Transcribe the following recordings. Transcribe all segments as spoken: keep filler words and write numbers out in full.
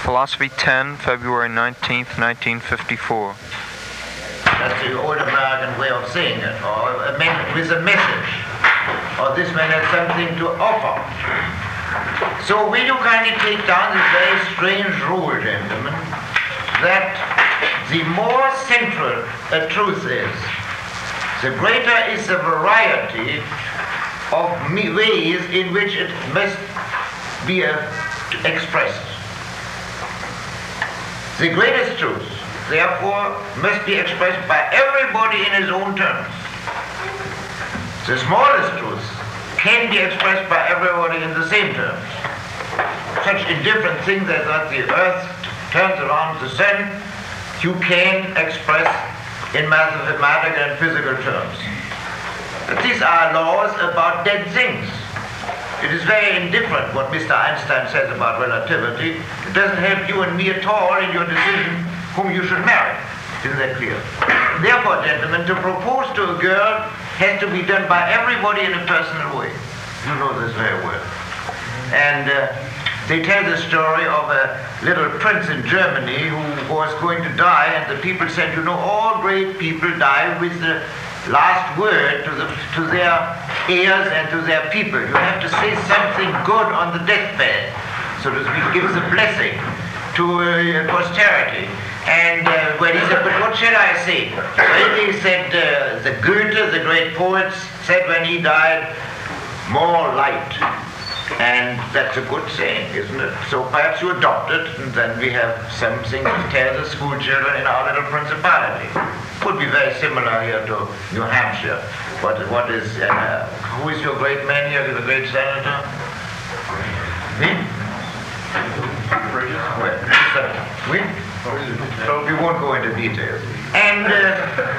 Philosophy ten, February nineteenth, nineteen fifty-four. That's the old American way of saying it, or a man with a message, or this man has something to offer. So will you kindly take down this very strange rule, gentlemen, that the more central a truth is, the greater is the variety of ways in which it must be uh, expressed. The greatest truth, therefore, must be expressed by everybody in his own terms. The smallest truth can be expressed by everybody in the same terms. Such indifferent things as that the earth turns around the sun, you can express in mathematical and physical terms. But these are laws about dead things. It is very indifferent what Mister Einstein says about relativity. It doesn't help you and me at all in your decision whom you should marry. Isn't that clear? Therefore, gentlemen, to propose to a girl has to be done by everybody in a personal way. You know this very well. And uh, they tell the story of a little prince in Germany who was going to die, and the people said, you know, all great people die with the last word to, the, to their heirs and to their people. You have to say something good on the deathbed, so to speak, gives a blessing to uh, posterity. And uh, when he said, but what shall I say? Well, he said, uh, the Goethe, the great poet, said when he died, more light. And that's a good saying, isn't it? So perhaps you adopt it, and then we have something to tell the school children in our little principality. Would be very similar here to New Hampshire. What, what is, uh, who is your great man here, the great senator? Me? Well, we? So we won't go into details. And uh,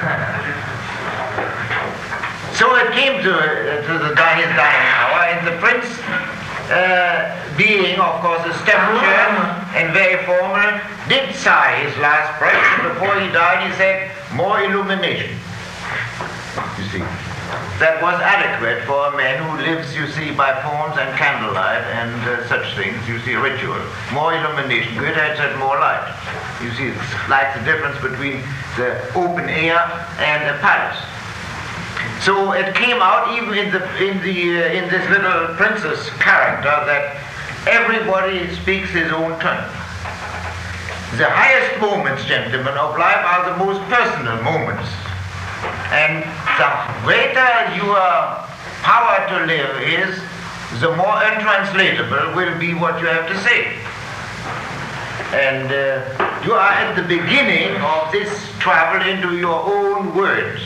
so it came to, uh, to the his dying hour, and the prince, uh, being, of course, a stepchild and very formal, did sigh his last breath. Before he died, he said, more illumination. You see, that was adequate for a man who lives, you see, by forms and candlelight and uh, such things, you see, ritual. More illumination. Goethe had said more light. You see, it's like the difference between the open air and a palace. So it came out even in the in the uh, in this little princess character that everybody speaks his own tongue. The highest moments, gentlemen, of life are the most personal moments. And the greater your power to live is, the more untranslatable will be what you have to say. And uh, you are at the beginning of this travel into your own words.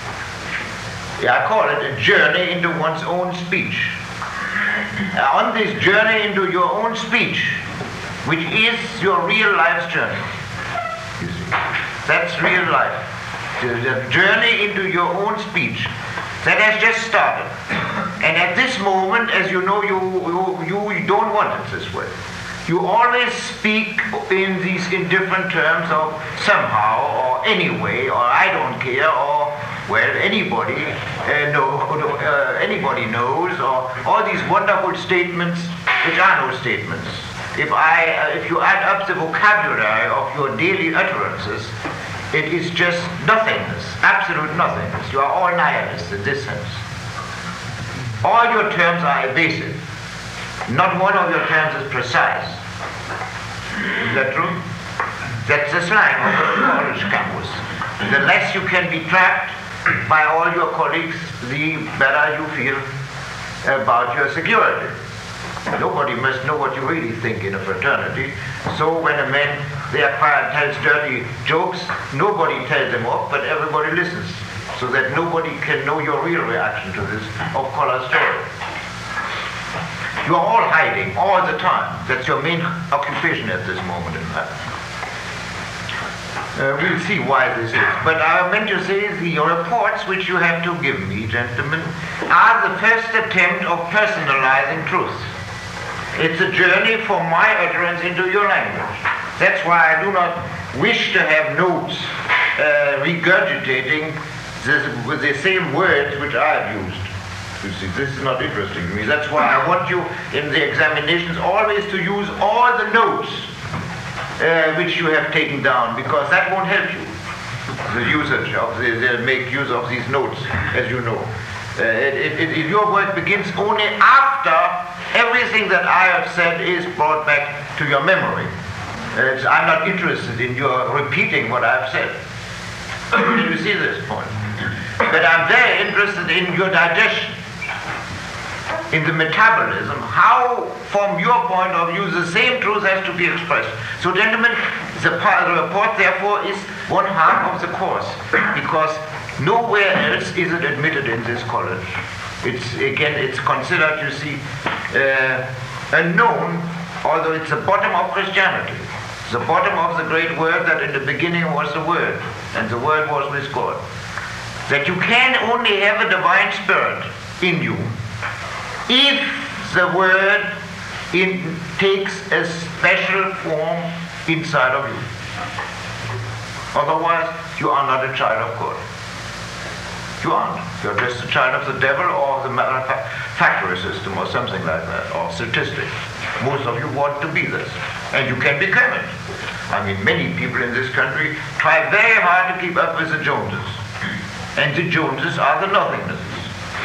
I call it a journey into one's own speech. Uh, on this journey into your own speech, which is your real life's journey. You see, that's real life. The, the journey into your own speech that has just started. And at this moment, as you know, you, you, you don't want it this way. You always speak in these indifferent terms of somehow, or anyway, or I don't care, or well, anybody uh, know, uh, anybody knows, or all these wonderful statements which are no statements. If I, uh, if you add up the vocabulary of your daily utterances, it is just nothingness, absolute nothingness. You are all nihilists in this sense. All your terms are evasive. Not one of your terms is precise. Is that true? That's the slang of the college campus. The less you can be trapped by all your colleagues, the better you feel about your security. Nobody must know what you really think in a fraternity. So when a man therefore tells dirty jokes, nobody tells them off, but everybody listens, so that nobody can know your real reaction to this off-color story. You are all hiding all the time. That's your main occupation at this moment in life. Uh, we'll see why this is. But I meant to say the reports which you have to give me, gentlemen, are the first attempt of personalizing truth. It's a journey from my utterance into your language. That's why I do not wish to have notes uh, regurgitating this, with the same words which I have used. You see, this is not interesting to me. That's why I want you in the examinations always to use all the notes uh, which you have taken down, because that won't help you. The usage of the, they make use of these notes, as you know. Uh, it, it, it, your work begins only after everything that I have said is brought back to your memory. Uh, I'm not interested in your repeating what I've said. You see this point? But I'm very interested in your digestion, in the metabolism, how, from your point of view, the same truth has to be expressed. So, gentlemen, the, part, the report, therefore, is one half of the course, because nowhere else is it admitted in this college. It's, again, it's considered, you see, uh, unknown, although it's the bottom of Christianity. The bottom of the great word that in the beginning was the Word, and the Word was with God. That you can only have a divine spirit in you if the Word in, takes a special form inside of you. Otherwise, you are not a child of God. You aren't. You're just a child of the devil or the factory system or something like that, or statistics. Most of you want to be this, and you can become it. I mean, many people in this country try very hard to keep up with the Joneses, and the Joneses are the nothingnesses.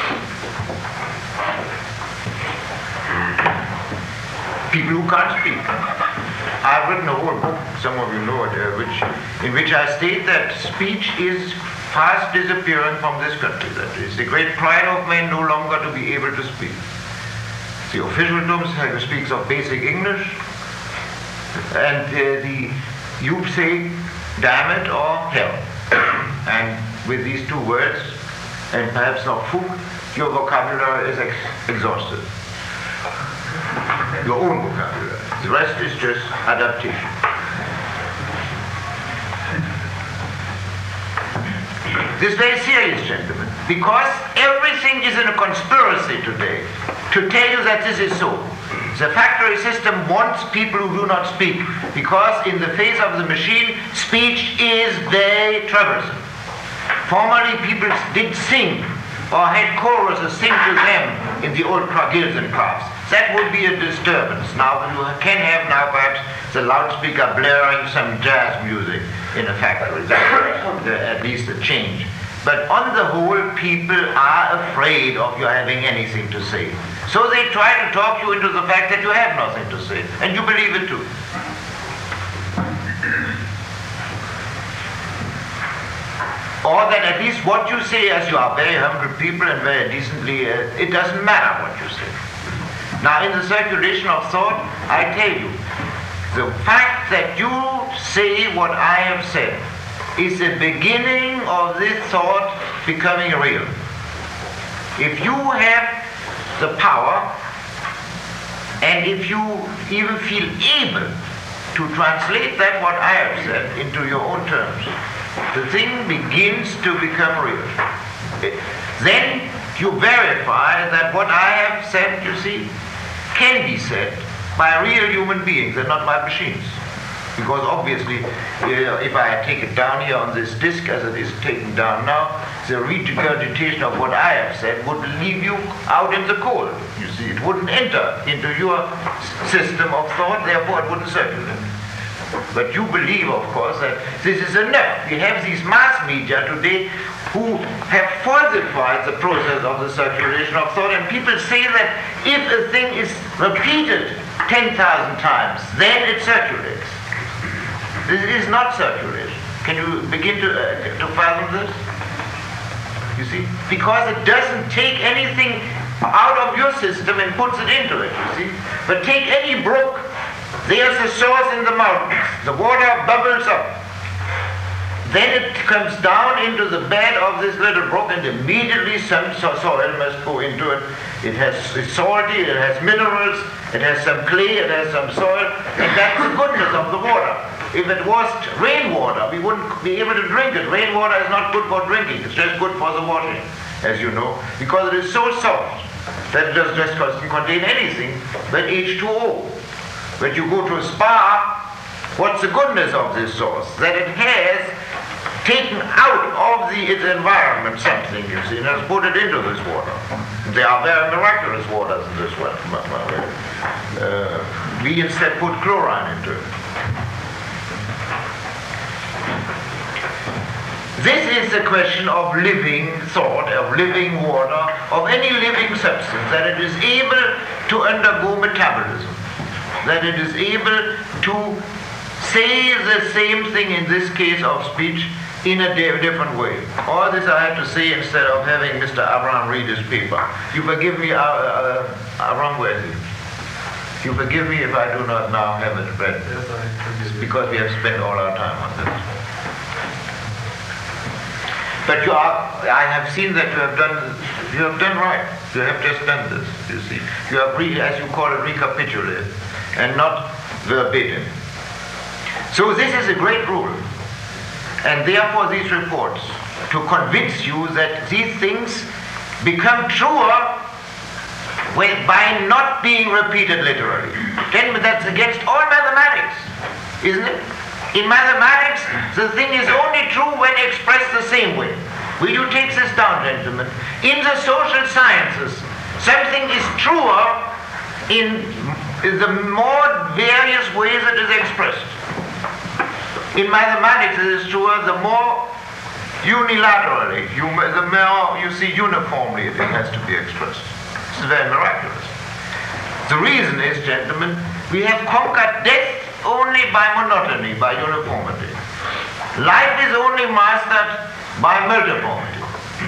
People who can't speak. I've written a whole book, some of you know it, uh, which, in which I state that speech is fast disappearing from this country. That is the great pride of men no longer to be able to speak. The officialdom speaks of basic English, and uh, the you say damn it or hell. And with these two words, and perhaps not food, your vocabulary is ex exhausted. Your own vocabulary. The rest is just adaptation. This is very serious, gentlemen, because everything is in a conspiracy today to tell you that this is so. The factory system wants people who do not speak, because in the face of the machine, speech is very troublesome. Formerly, people did sing, or had choruses sing to them in the old guilds and crafts. That would be a disturbance. Now you can have now perhaps the loudspeaker blaring some jazz music in a factory. That's at least a change. But on the whole, people are afraid of you having anything to say. So they try to talk you into the fact that you have nothing to say. And you believe it too. Or that at least what you say, as you are very humble people and very decently, uh, it doesn't matter what you say. Now, in the circulation of thought, I tell you, the fact that you say what I have said is the beginning of this thought becoming real. If you have the power, and if you even feel able to translate that what I have said into your own terms, the thing begins to become real. Then you verify that what I have said, you see, can be said by real human beings and not by machines. Because obviously, uh, if I take it down here on this disc as it is taken down now, the regurgitation of what I have said would leave you out in the cold. You see, it wouldn't enter into your system of thought, therefore it wouldn't circulate. But you believe, of course, that this is enough. We have these mass media today who have falsified the process of the circulation of thought, and people say that if a thing is repeated ten thousand times, then it circulates. This is not circulation. Can you begin to, uh, to fathom this? You see? Because it doesn't take anything out of your system and puts it into it, you see? But take any brook, there's a source in the mountains. The water bubbles up. Then it comes down into the bed of this little brook, and immediately some soil must go into it. It has, it's salty, it has minerals, it has some clay, it has some soil, and that's the goodness of the water. If it was rainwater, we wouldn't be able to drink it. Rainwater is not good for drinking, it's just good for the washing, as you know, because it is so soft that it does just doesn't contain anything but H two O. When you go to a spa, what's the goodness of this source? That it has taken out of the, its environment something, you see, and has put it into this water. There are very miraculous waters in this water. Uh, we instead put chlorine into it. This is a question of living thought, of living water, of any living substance, that it is able to undergo metabolism, that it is able to say the same thing in this case of speech in a di- different way. All this I had to say instead of having Mister Abraham read his paper. You forgive me, uh, uh, Abraham, where is he? You forgive me if I do not now have it read. Yes, I forgive you. Because we have spent all our time on this. But you are, I have seen that you have done, you have done right. You have just done this, you see. You have, re, as you call it, recapitulated, and not verbatim. So this is a great rule. And therefore these reports, to convince you that these things become truer when, by not being repeated literally. Then that's against all mathematics, isn't it? In mathematics, the thing is only true when expressed the same way. Will you take this down, gentlemen? In the social sciences, something is truer in the more various ways it is expressed. In mathematics, it is truer the more unilaterally, you, the more you see uniformly it has to be expressed. This is very miraculous. The reason is, gentlemen, we have conquered death only by monotony, by uniformity. Life is only mastered by multiformity,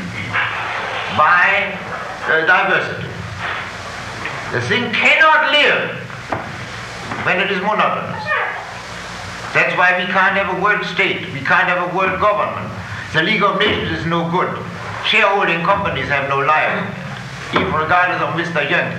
by uh, diversity. The thing cannot live when it is monotonous. That's why we can't have a world state, we can't have a world government. The League of Nations is no good. Shareholding companies have no life, even regardless of Mister Young.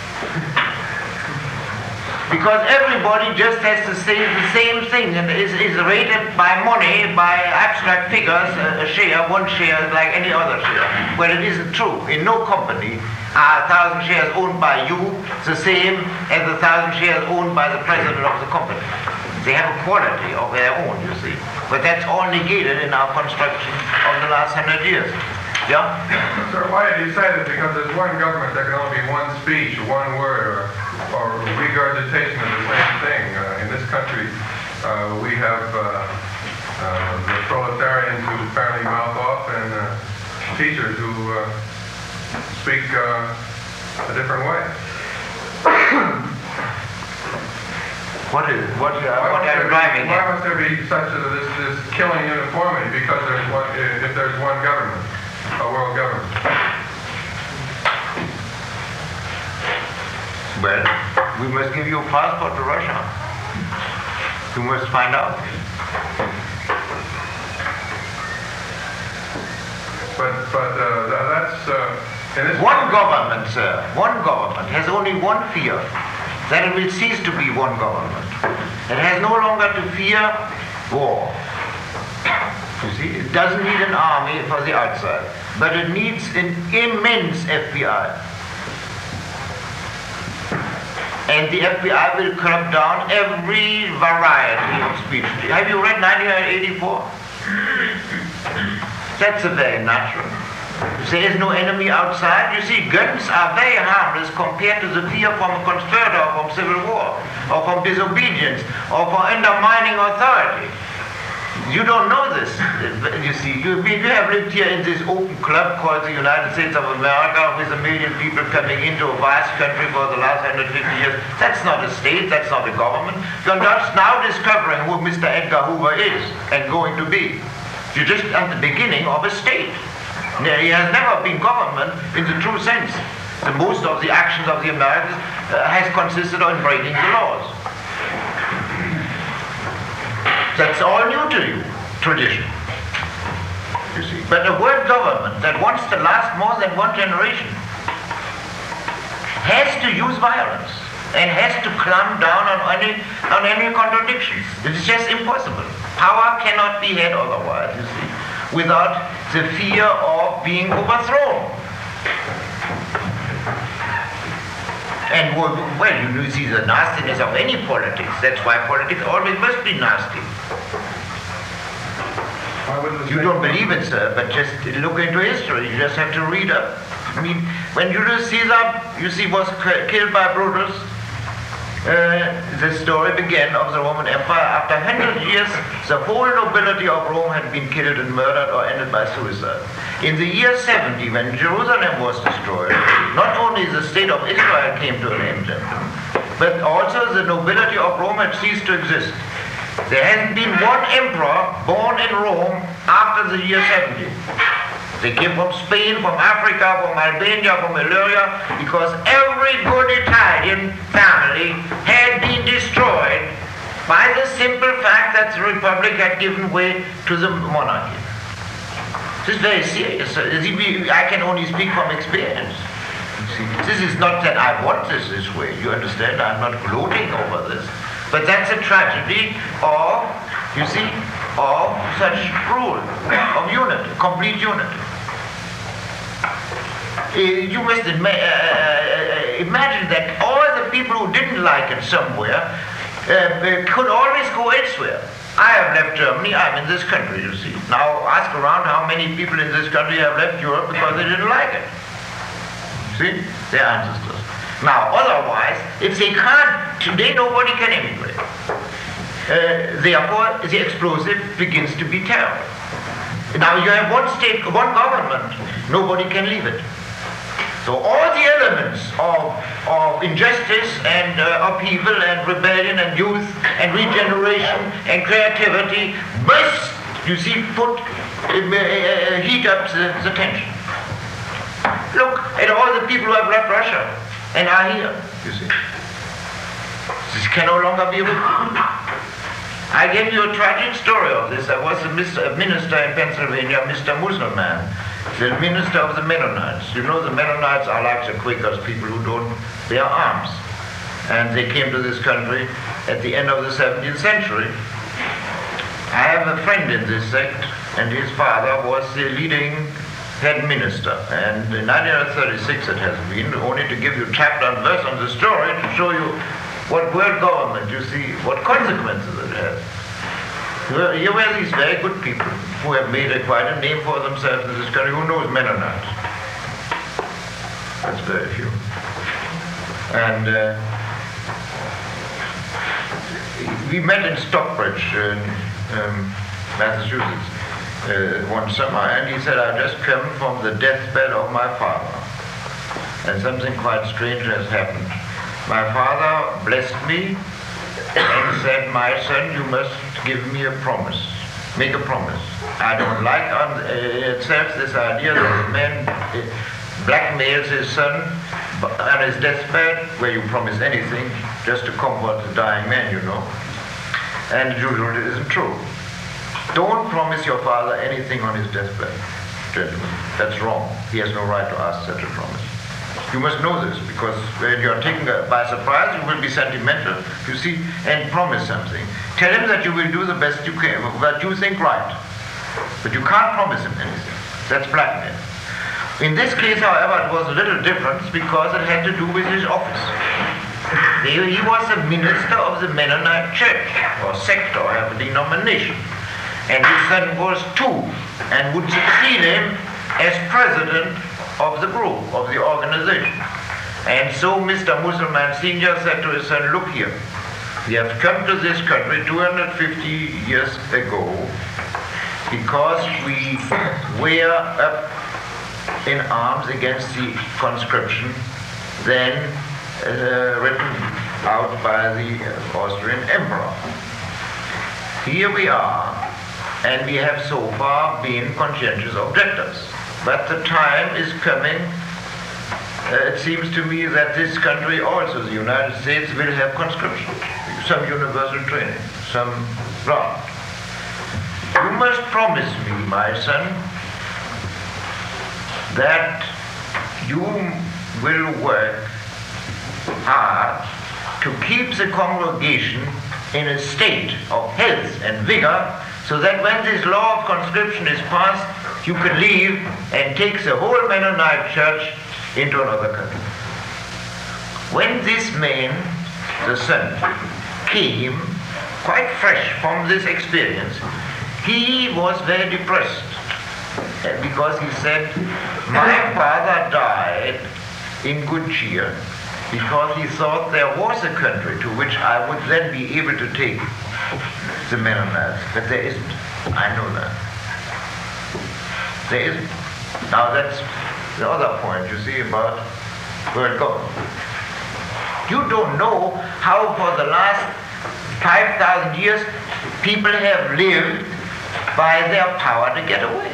Because everybody just has to say the same thing and is, is rated by money, by abstract figures, a, a share, one share is like any other share. Well, it isn't true. In no company are a thousand shares owned by you the same as the thousand shares owned by the president of the company. They have a quality of their own, you see. But that's all negated in our construction of the last hundred years. Yeah? Sir, why did you say that? Because there's one government that can only be one speech, or one word, or, or regurgitation of the same thing. Uh, in this country, uh, we have uh, uh, the proletarians who apparently mouth off, and uh, teachers who uh, speak uh, a different way. What is it? What, uh, Why what must are you there driving be, why at? must there be such a, this, this killing uniformity because there's one, if there's one government, a world government? Well, we must give you a passport to Russia. You must find out. But but uh, tha- that's uh, in this One government, sir, one government has only one fear, that it will cease to be one government. It has no longer to fear war. You see, it doesn't need an army for the outside, but it needs an immense F B I. And the F B I will clamp down every variety of speech. Have you read nineteen eighty-four? That's a very natural. There is no enemy outside. You see, guns are very harmless compared to the fear from a conspirator, or from civil war, or from disobedience, or for undermining authority. You don't know this. You see, you, you have lived here in this open club called the United States of America with a million people coming into a vast country for the last one hundred fifty years. That's not a state, that's not a government. You're just now discovering who Mister Edgar Hoover is and going to be. You're just at the beginning of a state. He has never been government in the true sense. The most of the actions of the Americans uh, has consisted in breaking the laws. That's all new to you, tradition, you see. But a world government that wants to last more than one generation has to use violence and has to clamp down on any, on any contradictions. It's just impossible. Power cannot be had otherwise, you see, without the fear of being overthrown. And well, you see the nastiness of any politics. That's why politics always must be nasty. You don't believe it, sir, but just look into history. You just have to read up. I mean, when Julius Caesar, you see, was killed by Brutus, Uh, the story began of the Roman Empire. After one hundred years, the whole nobility of Rome had been killed and murdered or ended by suicide. In the year seventy, when Jerusalem was destroyed, not only the state of Israel came to an end, but also the nobility of Rome had ceased to exist. There hasn't been one emperor born in Rome after the year seventy. They came from Spain, from Africa, from Albania, from Illyria, because every good Italian family had been destroyed by the simple fact that the Republic had given way to the monarchy. This is very serious. I can only speak from experience. This is not that I want this this way, you understand? I'm not gloating over this. But that's a tragedy of, you see, of such rule, of unity, complete unity. Uh, you must ima uh, imagine that all the people who didn't like it somewhere uh, could always go elsewhere. I have left Germany, I'm in this country, you see. Now ask around how many people in this country have left Europe because they didn't like it. See? Their ancestors. Now, otherwise, if they can't, today nobody can emigrate. Uh, therefore, the explosive begins to be terrible. Now you have one state, one government, nobody can leave it. So all the elements of, of injustice and uh, upheaval and rebellion and youth and regeneration and creativity must, you see, put, uh, uh, heat up the, the tension. Look at all the people who have left Russia and are here, you see. This can no longer be repeated. I gave you a tragic story of this. I was a minister in Pennsylvania, Mister Musselman, the minister of the Mennonites. You know, the Mennonites are like the Quakers, people who don't bear arms. And they came to this country at the end of the seventeenth century. I have a friend in this sect, and his father was the leading head minister. And in nineteen thirty-six it has been, only to give you chapter and verse on the story to show you what world government, you see, what consequences it has. Here were these very good people who have made a, quite a name for themselves in this country. Who knows Mennonites? That's very few. And uh, we met in Stockbridge in um, Massachusetts uh, one summer, and he said, I've just come from the deathbed of my father, and something quite strange has happened. My father blessed me and said, my son, you must give me a promise. Make a promise. I don't like on uh, itself this idea that a man uh, blackmails his son on his deathbed, where you promise anything just to comfort the dying man, you know. And usually it isn't true. Don't promise your father anything on his deathbed, gentlemen. That's wrong. He has no right to ask such a promise. You must know this, because when you are taken by surprise, you will be sentimental, you see, and promise something. Tell him that you will do the best you can, that you think right. But you can't promise him anything. That's blackmail. In this case, however, it was a little different because it had to do with his office. He was a minister of the Mennonite church, or sect, or a denomination. And his son was too, and would succeed him as president of the group, of the organization. And so Mister Musselman Senior said to his son, look here, we have come to this country two hundred fifty years ago because we were up in arms against the conscription then uh, written out by the Austrian emperor. Here we are, and we have so far been conscientious objectors. But the time is coming, uh, it seems to me, that this country also, the United States, will have conscription, some universal training, some grant. You must promise me, my son, that you will work hard to keep the congregation in a state of health and vigor, so that when this law of conscription is passed, you can leave and take the whole Mennonite church into another country. When this man, the son, came quite fresh from this experience, he was very depressed because he said, my father died in good cheer, because he thought there was a country to which I would then be able to take the Mennonites. But there isn't. I know that. There isn't. Now that's the other point, you see, about world government. You don't know how for the last five thousand years people have lived by their power to get away.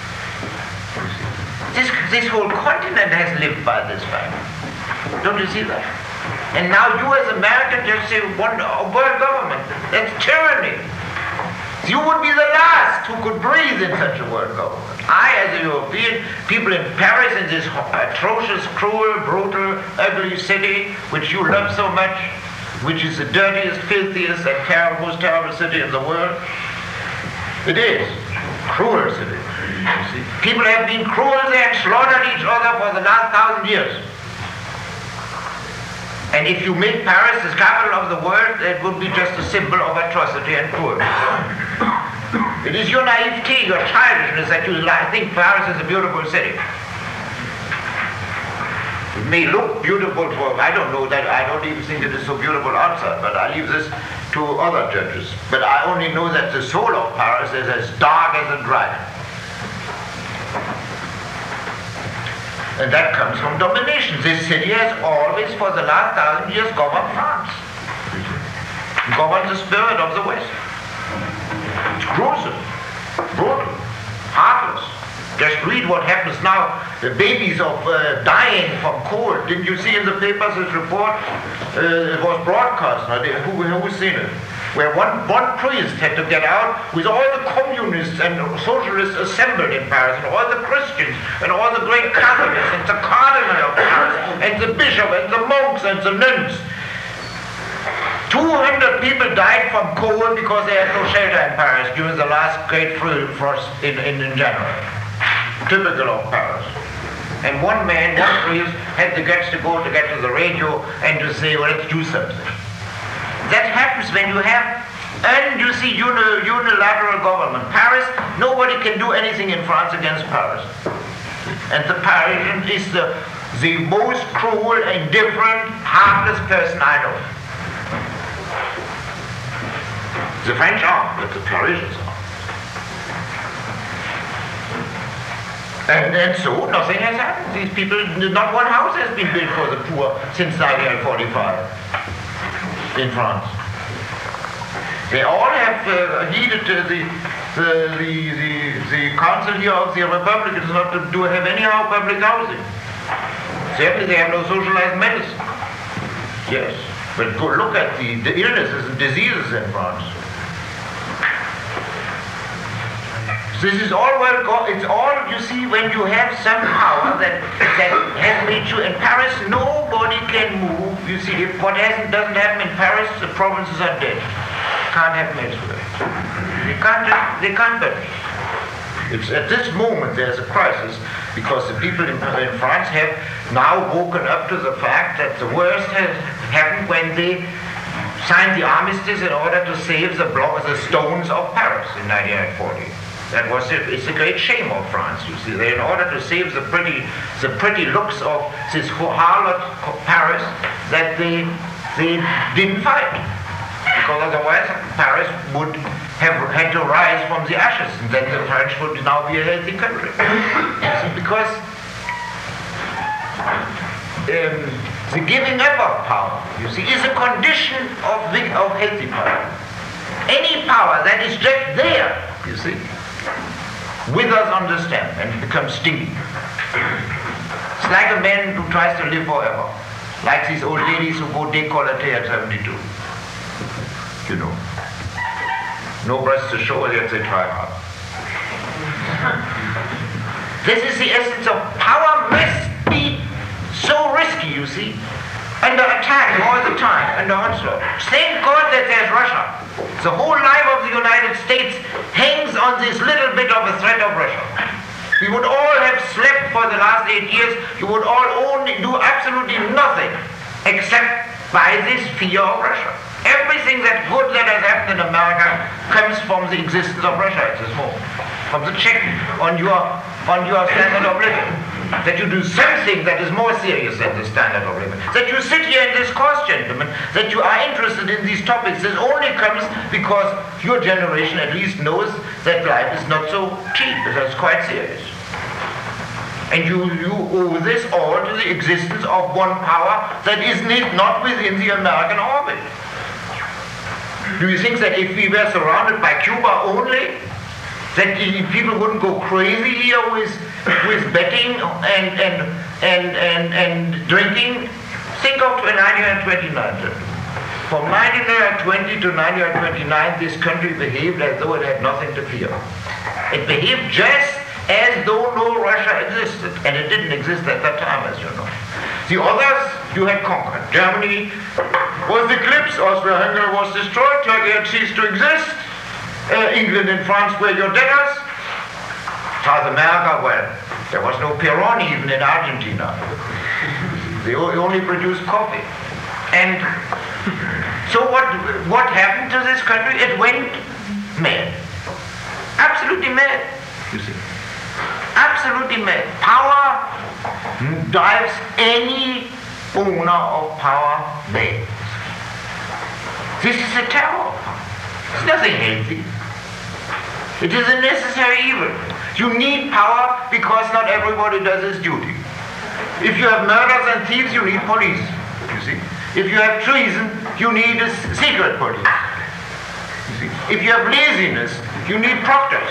This, this whole continent has lived by this fact. Don't you see that? And now you as Americans just say, one, oh, world government, that's tyranny. You would be the last who could breathe in such a world government. I, as a European, people in Paris, in this atrocious, cruel, brutal, ugly city, which you love so much, which is the dirtiest, filthiest, and terrible, most terrible city in the world. It is. Cruel city. You see. People have been cruel, they have slaughtered each other for the last thousand years. And if you make Paris the capital of the world, it would be just a symbol of atrocity and cruelty. It is your naivety, your childishness that you think Paris is a beautiful city. It may look beautiful for, I don't know that, I don't even think it is so beautiful outside, but I leave this to other judges. But I only know that the soul of Paris is as dark as a dragon. And that comes from domination. This city has always, for the last thousand years, governed France. Governed the spirit of the West. It's gruesome, brutal, heartless. Just read what happens now. The babies of uh, dying from cold. Didn't you see in the papers this report? Uh, it was broadcast. Now, who, who's seen it? Where one, one priest had to get out with all the communists and socialists assembled in Paris, and all the Christians, and all the great Catholics, and the cardinal of Paris, and the bishop, and the monks, and the nuns. two hundred people died from cold because they had no shelter in Paris during the last great frost in, in, in January. Typical of Paris. And one man, one priest, had the guts to go to get to the radio and to say, well, let's do something. That happens when you have, and you see uni, unilateral government. Paris, nobody can do anything in France against Paris. And the Parisian is the, the most cruel, indifferent, heartless person I know. The French are, but the Parisians are. And, and so nothing has happened. These people, not one house has been built for the poor since nineteen forty-five. In France. They all have uh, heeded uh, the, the, the, the, the council here of the Republicans not to do have anyhow public housing. Certainly they have no socialized medicine. Yes, but go look at the, the illnesses and diseases in France. This is all well go it's all, you see, when you have some power that, that has made you, in Paris nobody can move. You see, if what hasn't, doesn't happen in Paris, the provinces are dead. Can't happen elsewhere. They can't, they can't budge. It's at this moment there's a crisis because the people in, in France have now woken up to the fact that the worst has happened when they signed the armistice in order to save the, block, the stones of Paris in nineteen forty. That was it. It's a great shame of France, you see. They, in order to save the pretty, the pretty looks of this harlot Paris, that they, they didn't fight. Because otherwise Paris would have had to rise from the ashes, and then the French would now be a healthy country. You see, because um, the giving up of power, you see, is a condition of, big, of healthy power. Any power that is just there, you see, withers on the stem and becomes stinky. It's like a man who tries to live forever. Like these old ladies who go décolleté at seventy-two. You know. No breasts to show, yet they try hard. This is the essence of power must be so risky, you see. Under attack all the time, under onslaught. Thank God that there's Russia. The whole life of the United States hangs on this little bit of a threat of Russia. We would all have slept for the last eight years. You would all only do absolutely nothing except by this fear of Russia. Everything that good that has happened in America comes from the existence of Russia at this moment. From the check on your on your standard of living. that you do something that is more serious than the standard of living. That you sit here and discourse, gentlemen, that you are interested in these topics. This only comes because your generation at least knows that life is not so cheap. That's quite serious. And you, you owe this all to the existence of one power that is not within the American orbit. Do you think that if we were surrounded by Cuba only, that people wouldn't go crazy here with, with betting and, and, and, and, and drinking? Think of nineteen twenty-nine. From nineteen twenty to nineteen twenty-nine, this country behaved as though it had nothing to fear. It behaved just as though no Russia existed, and it didn't exist at that time, as you know. The others you had conquered. Germany was eclipsed, Austria-Hungary was destroyed, Turkey had ceased to exist, uh, England and France were your debtors. South America, well, there was no Peron even in Argentina. They only produced coffee. And so what, what happened to this country? It went mad. Absolutely mad, you see. Absolutely mad. Power drives any owner of power mad. This is a terror. It's nothing healthy. It is a necessary evil. You need power because not everybody does his duty. If you have murders and thieves, you need police, you see. If you have treason, you need a secret police. You see. If you have laziness, you need proctors.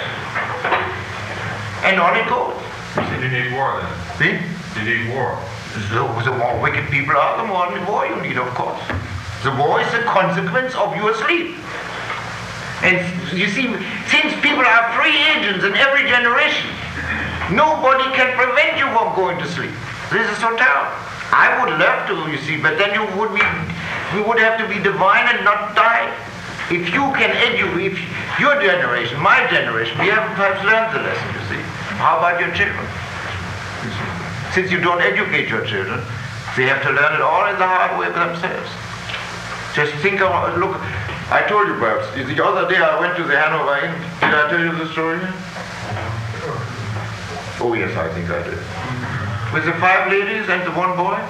And on it goes. You need war then. See? You need war. The, the more wicked people are, the more war you need, of course. The war is the consequence of your sleep. And you see, since people are free agents in every generation, nobody can prevent you from going to sleep. This is so terrible. I would love to, you see, but then you would be, we would have to be divine and not die. If you can educate, if your generation, my generation, we have perhaps learned the lesson, you see. How about your children? You see? Since you don't educate your children, they have to learn it all in the hard way themselves. Just think of, look, I told you perhaps, the other day I went to the Hanover Inn. Did I tell you the story? Oh yes, I think I did. With the five ladies and the one boy?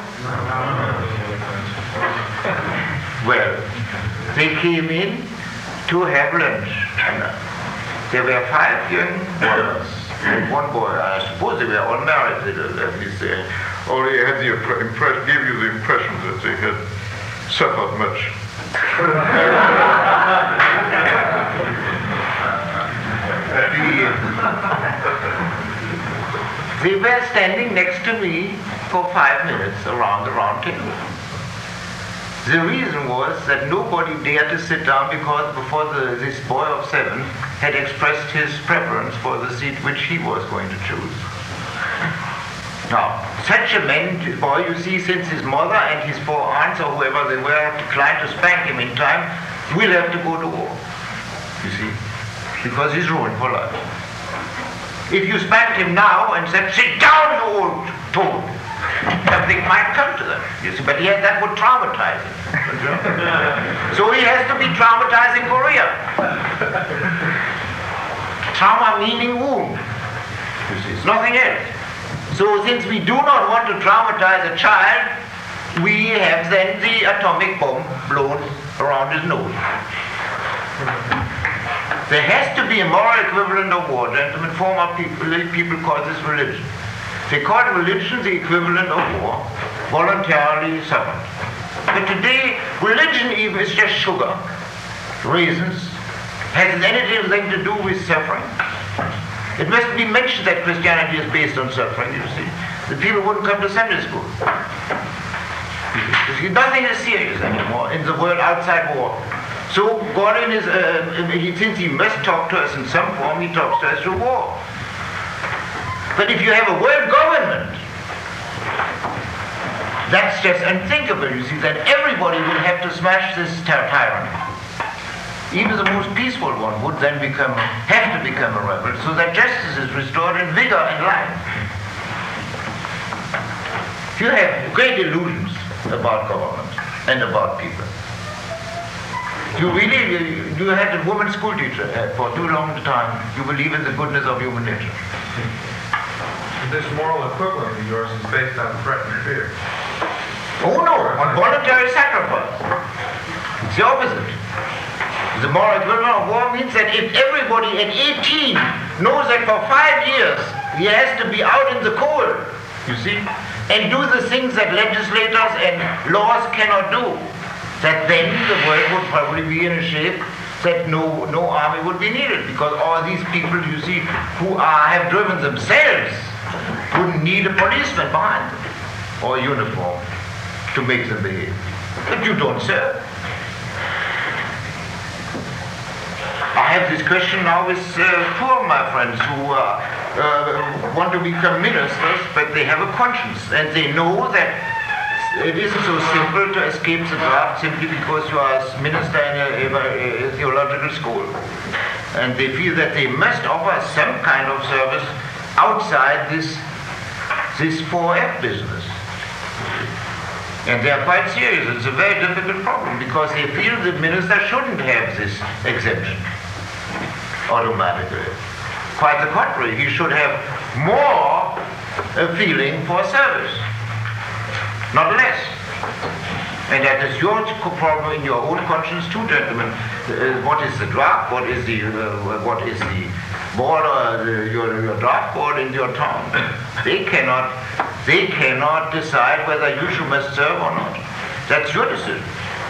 Well, they came in to have lunch. And there were five young brothers and one boy. I suppose they were all married, let me say. Only had the impression, gave you the impression that they had suffered much. They were standing next to me for five minutes around the round table. The reason was that nobody dared to sit down because before the, this boy of seven had expressed his preference for the seat which he was going to choose. Now, such a man, boy, you see, since his mother and his four aunts or whoever they were declined to spank him in time, will have to go to war, you see, because he's ruined for life. If you spanked him now and said, sit down, you old toad, something might come to them, you see, but yet that would traumatize him. So he has to be traumatized in Korea. Trauma meaning wound, you see, it's nothing else. So since we do not want to traumatize a child, we have then the atomic bomb blown around his nose. There has to be a moral equivalent of war, gentlemen. Former people, people call this religion. They call religion the equivalent of war, voluntarily suffered. But today, religion even is just sugar, raisins. Has it anything to do with suffering? It must be mentioned that Christianity is based on suffering, you see. The people wouldn't come to Sunday school. Nothing is serious anymore in the world outside war. So God, in his, uh, he, since he must talk to us in some form, he talks to us through war. But if you have a world government, that's just unthinkable, you see, that everybody will have to smash this tyrant. Even the most peaceful one would then become, have to become a rebel, so that justice is restored in vigor and life. You have great illusions about government and about people. You really, you had a woman school teacher for too long a time. You believe in the goodness of human nature. this moral equivalent of yours is based on threat and fear. Oh no, on voluntary sacrifice. It's the opposite. The moral equivalent of war means that if everybody at eighteen knows that for five years he has to be out in the cold, you see, and do the things that legislators and laws cannot do, that then the world would probably be in a shape that no, no army would be needed, because all these people, you see, who are, have driven themselves, wouldn't need a policeman behind them, or a uniform, to make them behave. But you don't serve. I have this question now with uh, two of my friends who uh, uh, want to become ministers, but they have a conscience, and they know that it isn't so simple to escape the draft simply because you are a minister in a, a, a theological school. And they feel that they must offer some kind of service outside this, this four F business. And they are quite serious. It's a very difficult problem because they feel the minister shouldn't have this exemption automatically. Quite the contrary, he should have more a feeling for service, not less. And that is your problem in your own conscience too, gentlemen. Uh, what is the draft? What is the uh, what is the board, uh, the, your, your draft board in your town? They cannot they cannot decide whether you should must serve or not. That's your decision.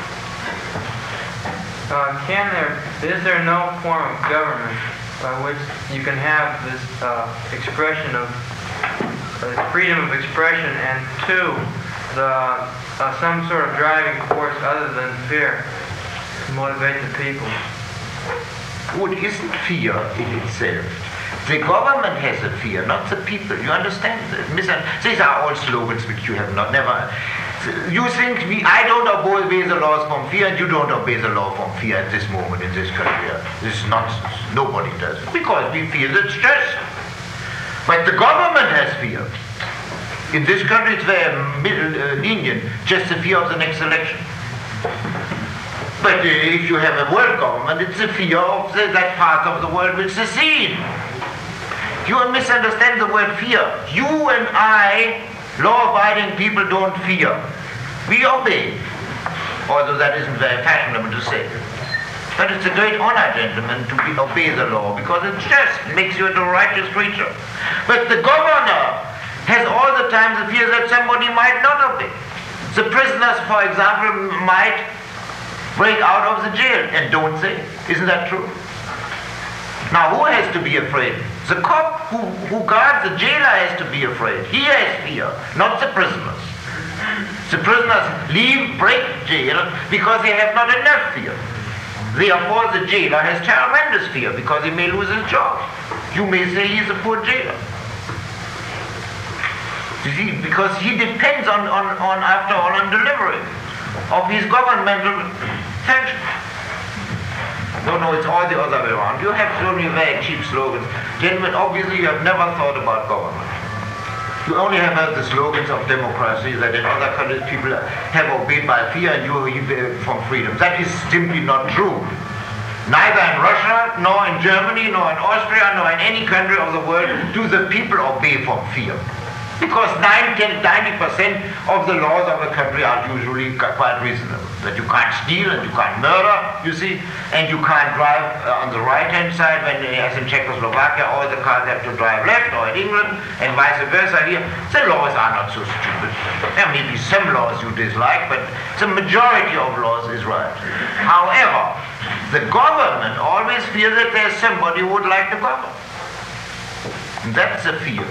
Uh, can there is there no form of government by which you can have this uh, expression of uh, freedom of expression, and two, the uh, some sort of driving force other than fear to motivate the people? Well, it isn't fear in itself. The government has a fear, not the people. You understand? These are all slogans which you have not never. You think we, I don't obey the laws from fear, and you don't obey the law from fear at this moment in this country. This is nonsense. Nobody does it because we feel it's just. But the government has fear. In this country, it's very uh, lenient, just the fear of the next election. But uh, if you have a world government, it's the fear of the, that part of the world which secedes. You misunderstand the word fear. You and I, law-abiding people, don't fear. We obey. Although that isn't very fashionable to say. But it's a great honor, gentlemen, to be, obey the law, because it just makes you into a righteous creature. But the governor has all the time the fear that somebody might not obey. The prisoners, for example, might break out of the jail, and don't they? Isn't that true? Now, who has to be afraid? The cop who, who guards the jailer has to be afraid. He has fear, not the prisoners. The prisoners leave, break jail, because they have not enough fear. Therefore, the jailer has tremendous fear, because he may lose his job. You may say he's a poor jailer. You see, because he depends on, on, on after all, on delivery of his governmental function. No, no, it's all the other way around. You have so many very cheap slogans. Gentlemen, obviously you have never thought about government. You only have heard the slogans of democracy that in other countries people have obeyed by fear and you obey from freedom. That is simply not true. Neither in Russia, nor in Germany, nor in Austria, nor in any country of the world do the people obey from fear. Because ninety percent of the laws of a country are usually quite reasonable. That you can't steal and you can't murder, you see, and you can't drive uh, on the right-hand side when, uh, as in Czechoslovakia, all the cars have to drive left, or in England, and vice versa here. The laws are not so stupid. There may be some laws you dislike, but the majority of laws is right. However, the government always feels that there's somebody who would like to govern. And that's the fear.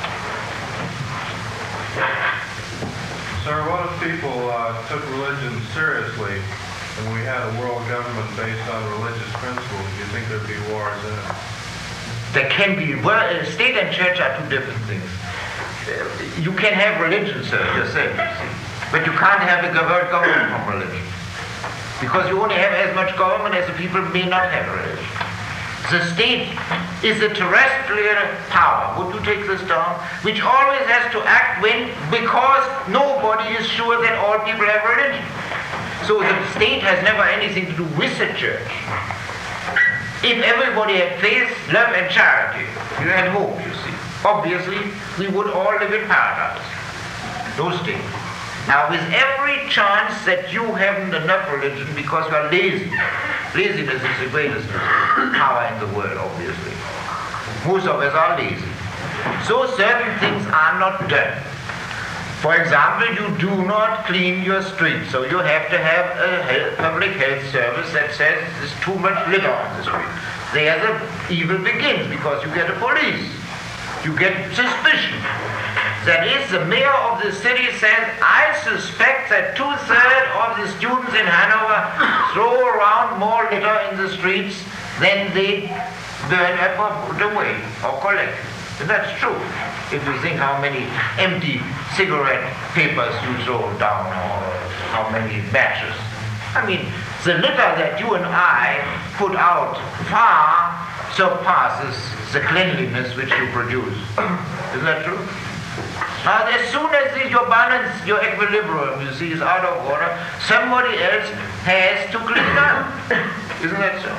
Sir, what if people uh, took religion seriously and we had a world government based on religious principles? Do you think there'd be wars in it? There can be. Well, state and church are two different things. You can have religion, sir, yourself, you see. But you can't have a world government from religion. Because you only have as much government as the people may not have religion. The state is a terrestrial power, would you take this down, which always has to act when, because nobody is sure that all people have religion. So the state has never anything to do with the church. If everybody had faith, love and charity, you had hope, you see. obviously we would all live in paradise. Those things. Now, with every chance that you haven't enough religion because you are lazy. Laziness is the greatest power in the world, obviously. Most of us are lazy. So certain things are not done. For example, you do not clean your streets, so you have to have a health, public health service that says there's too much litter on the street. There the evil begins, because you get a police. You get suspicion. That is, the mayor of the city says, I suspect that two-thirds of the students in Hanover throw around more litter in the streets than they burn up or put away or collect. And that's true. If you think how many empty cigarette papers you throw down or how many matches. I mean, the litter that you and I put out far surpasses the cleanliness which you produce. Isn't that true? Now, as soon as your balance, your equilibrium, you see, is out of order, somebody else has to clean up. Isn't that so?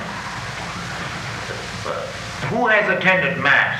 Who has attended Mass?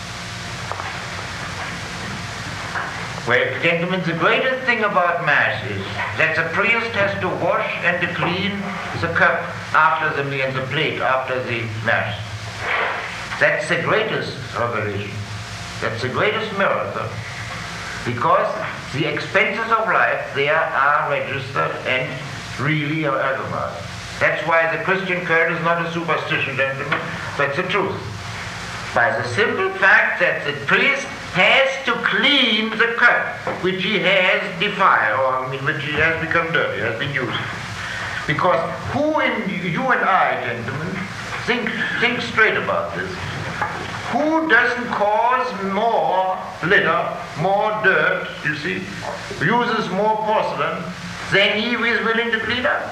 Well, gentlemen, the greatest thing about Mass is that the priest has to wash and to clean the cup after the meal and the plate after the Mass. That's the greatest revelation. That's the greatest miracle. Because the expenses of life there are registered and really are agonized. That's why the Christian cult is not a superstition, gentlemen, but the truth. By the simple fact that the priest has to clean the cup which he has defiled, or I mean, which he has become dirty, has been used. Because who in you and I, gentlemen, think think straight about this. Who doesn't cause more litter, more dirt, you see, uses more porcelain than he is willing to clean up?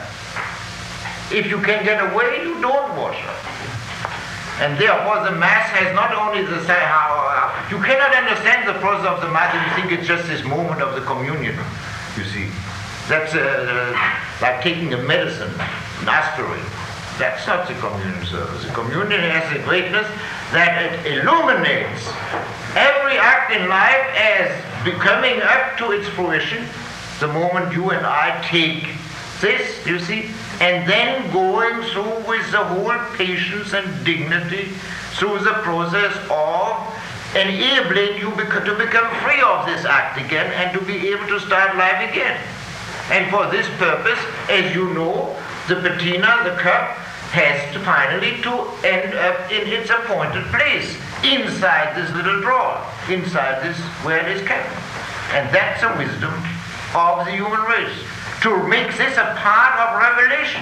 If you can get away, you don't wash up. And therefore the Mass has not only the say how uh, you cannot understand the process of the Mass if you think it's just this moment of the communion, you see. That's uh, uh, like taking a medicine, an aspirin. That's not the communion service. The communion has the greatness that it illuminates every act in life as becoming up to its fruition the moment you and I take this, you see, and then going through with the whole patience and dignity through the process of enabling you bec- to become free of this act again and to be able to start life again. And for this purpose, as you know, the patina, the cup, has to finally to end up in its appointed place, inside this little drawer, inside this where it is kept. And that's the wisdom of the human race, to make this a part of revelation.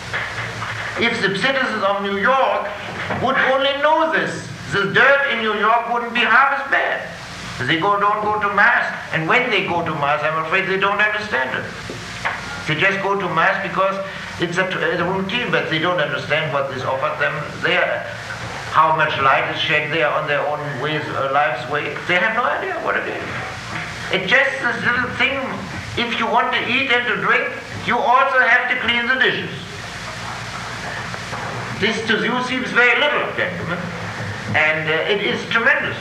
If the citizens of New York would only know this, the dirt in New York wouldn't be half as bad. They go, don't go to Mass, and when they go to Mass, I'm afraid they don't understand it. They just go to Mass because it's a, a routine, but they don't understand what is offered them there, how much light is shed there on their own ways, uh, life's way. They have no idea what it is. It's just this little thing. If you want to eat and to drink, you also have to clean the dishes. This to you seems very little, gentlemen, and uh, it is tremendous.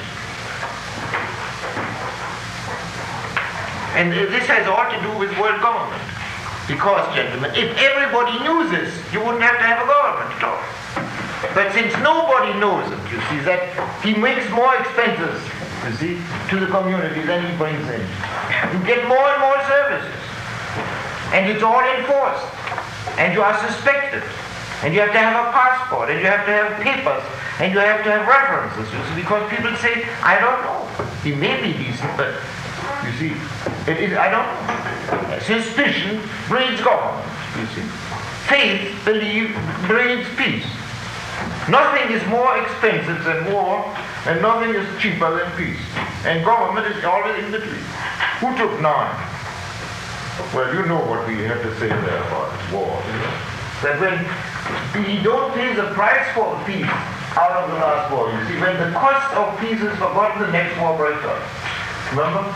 And uh, this has all to do with world government. Because, gentlemen, if everybody knew this, you wouldn't have to have a government at all. But since nobody knows it, you see, that he makes more expenses, you see, to the community than he brings in. You get more and more services. And it's all enforced. And you are suspected. And you have to have a passport. And you have to have papers. And you have to have references. You see, because people say, I don't know. He may be decent, but you see, it is, I don't know. Suspicion breeds government, you see. Faith, belief, breeds peace. Nothing is more expensive than war, and nothing is cheaper than peace. And government is always in between. Who took nine? Well, you know what we have to say there about war. You know? That when you don't pay the price for peace out of the last war, you see, when the cost of peace is forgotten, the next war breaks out. Remember?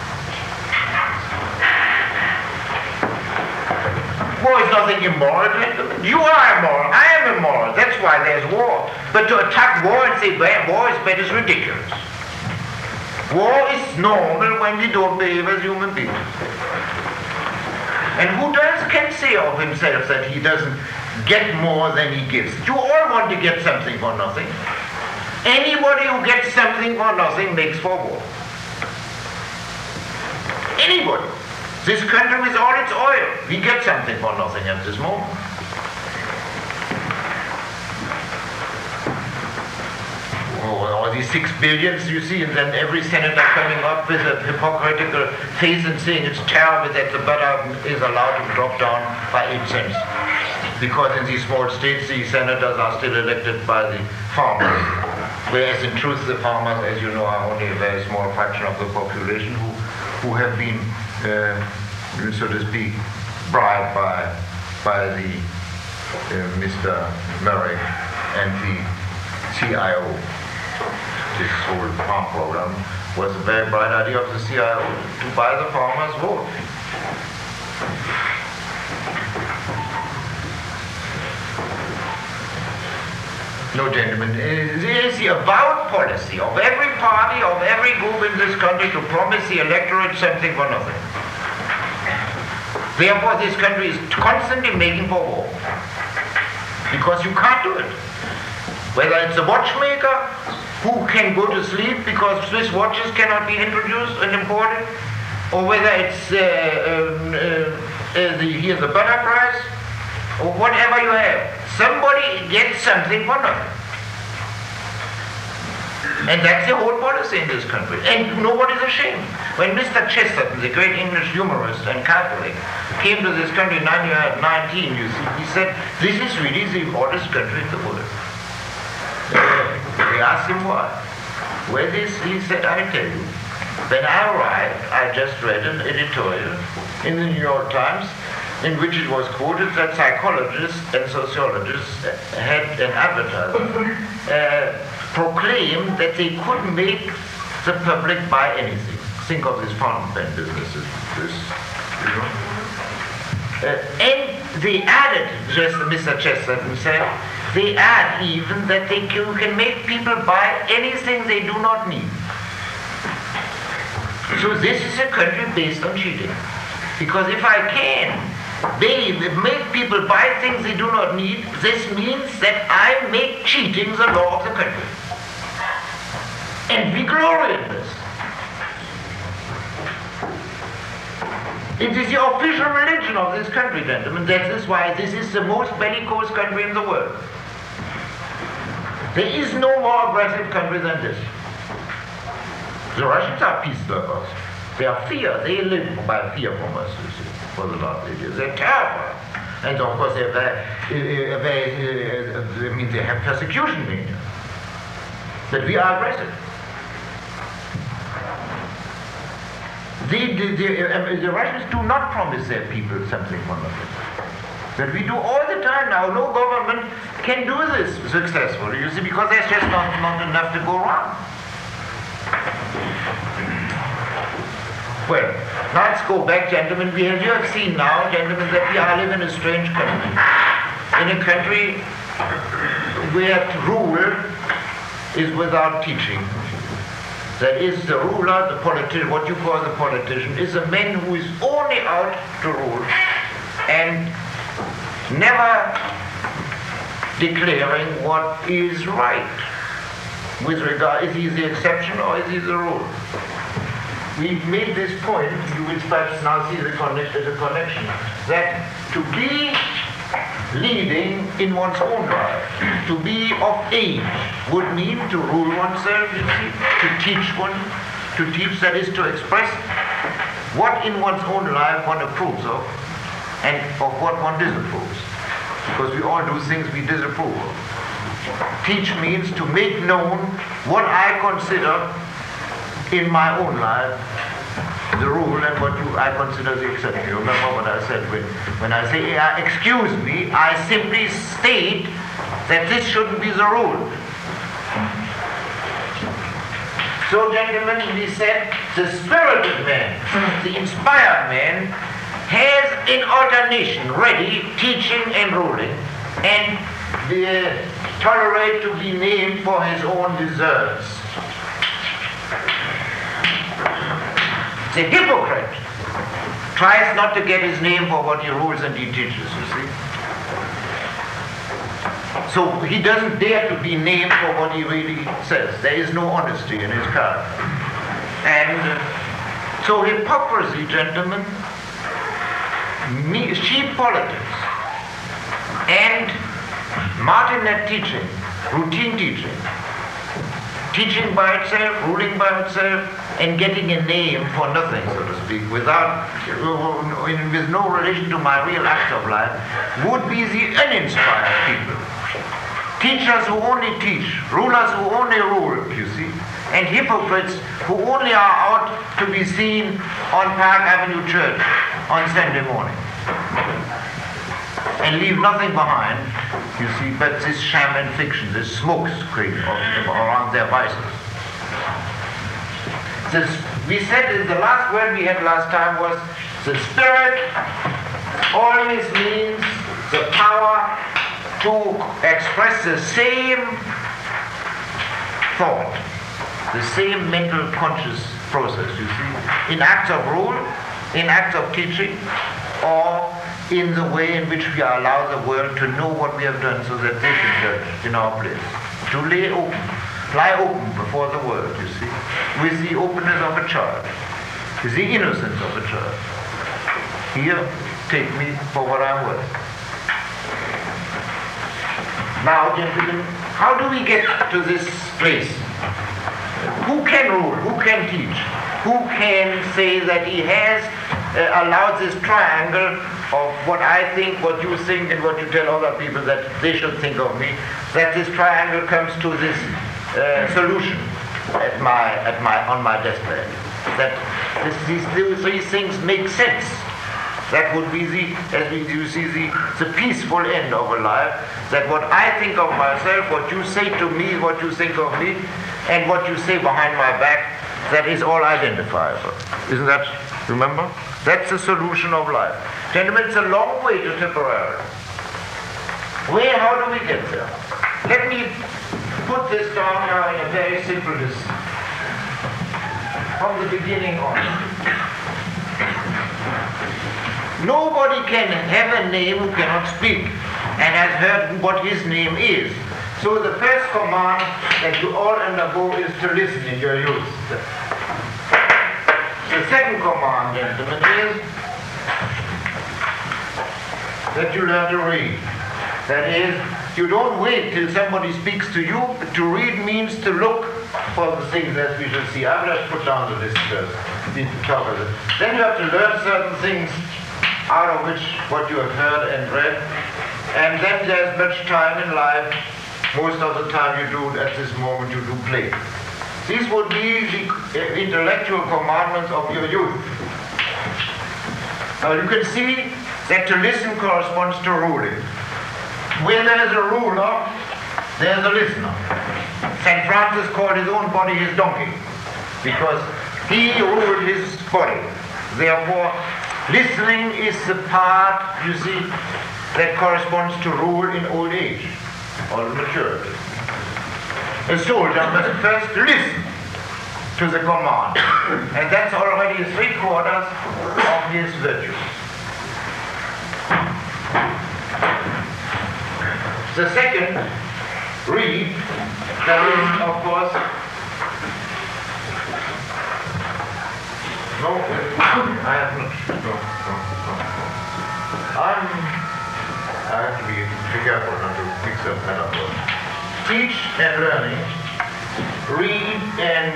War is nothing immoral. You are immoral. I am immoral. That's why there's war. But to attack war and say war is bad is ridiculous. War is normal when we don't behave as human beings. And who does can say of himself that he doesn't get more than he gives? You all want to get something for nothing. Anybody who gets something for nothing makes for war. Anybody. This country with all its oil, we get something for nothing at this moment. Oh, all these six billions you see, and then every senator coming up with a hypocritical face and saying it's terrible that the butter is allowed to drop down by eight cents. Because in these small states, the senators are still elected by the farmers. Whereas in truth, the farmers, as you know, are only a very small fraction of the population who, who have been, uh, so to speak, bribed by, by the uh, Mister Murray and the C I O. This whole farm program was a very bright idea of the C I O to buy the farmers' vote. No, gentlemen, there is the avowed policy of every party, of every group in this country to promise the electorate something for nothing. Therefore, this country is constantly making for war. Because you can't do it. Whether it's a watchmaker who can go to sleep because Swiss watches cannot be introduced and imported, or whether it's uh, um, uh, uh, the, here's the butter price, or whatever you have. Somebody gets something for nothing. And that's the whole policy in this country. And nobody's ashamed. When Mister Chesterton, the great English humorist and Catholic, came to this country in nineteen nineteen, you see, he said, this is really the oddest country in the world. We asked him why. Well, this, he said, I tell you, when I arrived, I just read an editorial in the New York Times in which it was quoted that psychologists and sociologists had an advertisement uh, proclaimed that they could make the public buy anything. Think of these fountain pen businesses, this, you know. Uh, and they added, just Mister Chesterton said, they add even that they can, can make people buy anything they do not need. So this is a country based on cheating. Because if I can they make people buy things they do not need, this means that I make cheating the law of the country. And we glory in this. It is the official religion of this country, gentlemen. That is why this is the most bellicose country in the world. There is no more aggressive country than this. The Russians are peace lovers. They are fear. They live by fear from us, you see, for the last eight years. They're terrible. And of course, they're very, uh, very uh, I mean, they have persecution mania. But we are aggressive. The, the, the, uh, the Russians do not promise their people something wonderful. But we do all the time now. No government can do this successfully, you see, because there's just not, not enough to go around. Well, let's go back, gentlemen. We have, you have seen now, gentlemen, that we are living in a strange country. In a country where rule is without teaching. That is, the ruler, the politician, what you call the politician, is a man who is only out to rule and never declaring what is right. With regard, is he the exception or is he the rule? We've made this point, you will perhaps now see the, connect, the connection, that to be leading in one's own life, to be of age, would mean to rule oneself, you see, to teach one, to teach, that is to express what in one's own life one approves of and of what one disapproves. Because we all do things we disapprove of. Teach means to make known what I consider in my own life the rule and what you, I consider the exception. You remember what I said when, when I say, uh, excuse me, I simply state that this shouldn't be the rule. So, gentlemen, we said the spirited man, the inspired man, has in alternation ready teaching and ruling, and uh, tolerate to be named for his own deserts. The hypocrite tries not to get his name for what he rules and he teaches, you see. So he doesn't dare to be named for what he really says. There is no honesty in his character. And uh, so hypocrisy, gentlemen, me, cheap politics, and martinet teaching, routine teaching, teaching by itself, ruling by itself, and getting a name for nothing, so to speak, without, with no relation to my real act of life, would be the uninspired people. Teachers who only teach, rulers who only rule, you see, and hypocrites who only are out to be seen on Park Avenue Church on Sunday morning. And leave nothing behind, you see, but this sham and fiction, this smoke screen around their vices. This, we said the last word we had last time was the spirit always means the power to express the same thought, the same mental conscious process, you see, in acts of rule, in acts of teaching, or in the way in which we allow the world to know what we have done so that they can judge in our place. To lay open, lie open before the world, you see, with the openness of a child, with the innocence of a child. Here, take me for what I'm worth. Now, gentlemen, how do we get to this place? Who can rule? Who can teach? Who can say that he has uh, allowed this triangle of what I think, what you think, and what you tell other people that they should think of me, that this triangle comes to this uh, solution at my, at my, on my deathbed? That this, these three things make sense. That would be the, as we you see, the, the peaceful end of a life, that what I think of myself, what you say to me, what you think of me, and what you say behind my back, that is all identifiable. Isn't that, remember? That's the solution of life. Gentlemen, it's a long way to Tipperary. Where, how do we get there? Let me put this down now in a very simple list. From the beginning on. Nobody can have a name who cannot speak and has heard what his name is. So the first command that you all undergo is to listen in your youth. The second command, gentlemen, is that you learn to read. That is, you don't wait till somebody speaks to you. To read means to look for the things that we shall see. I will just put down the list first, the top of it. Then you have to learn certain things out of which what you have heard and read. And then there's much time in life. Most of the time you do, at this moment, you do play. These would be the intellectual commandments of your youth. Now you can see that to listen corresponds to ruling. Where there is a ruler, there is a listener. Saint Francis called his own body his donkey, because he ruled his body. Therefore, listening is the part, you see, that corresponds to rule in old age or maturity. A soldier must first listen to the command, and that's already three quarters of his virtue. The second, read, there is, of course, no, I have not, no, no, no. I'm, I have to be, be careful not to mix up metaphors. Teach and learning, read and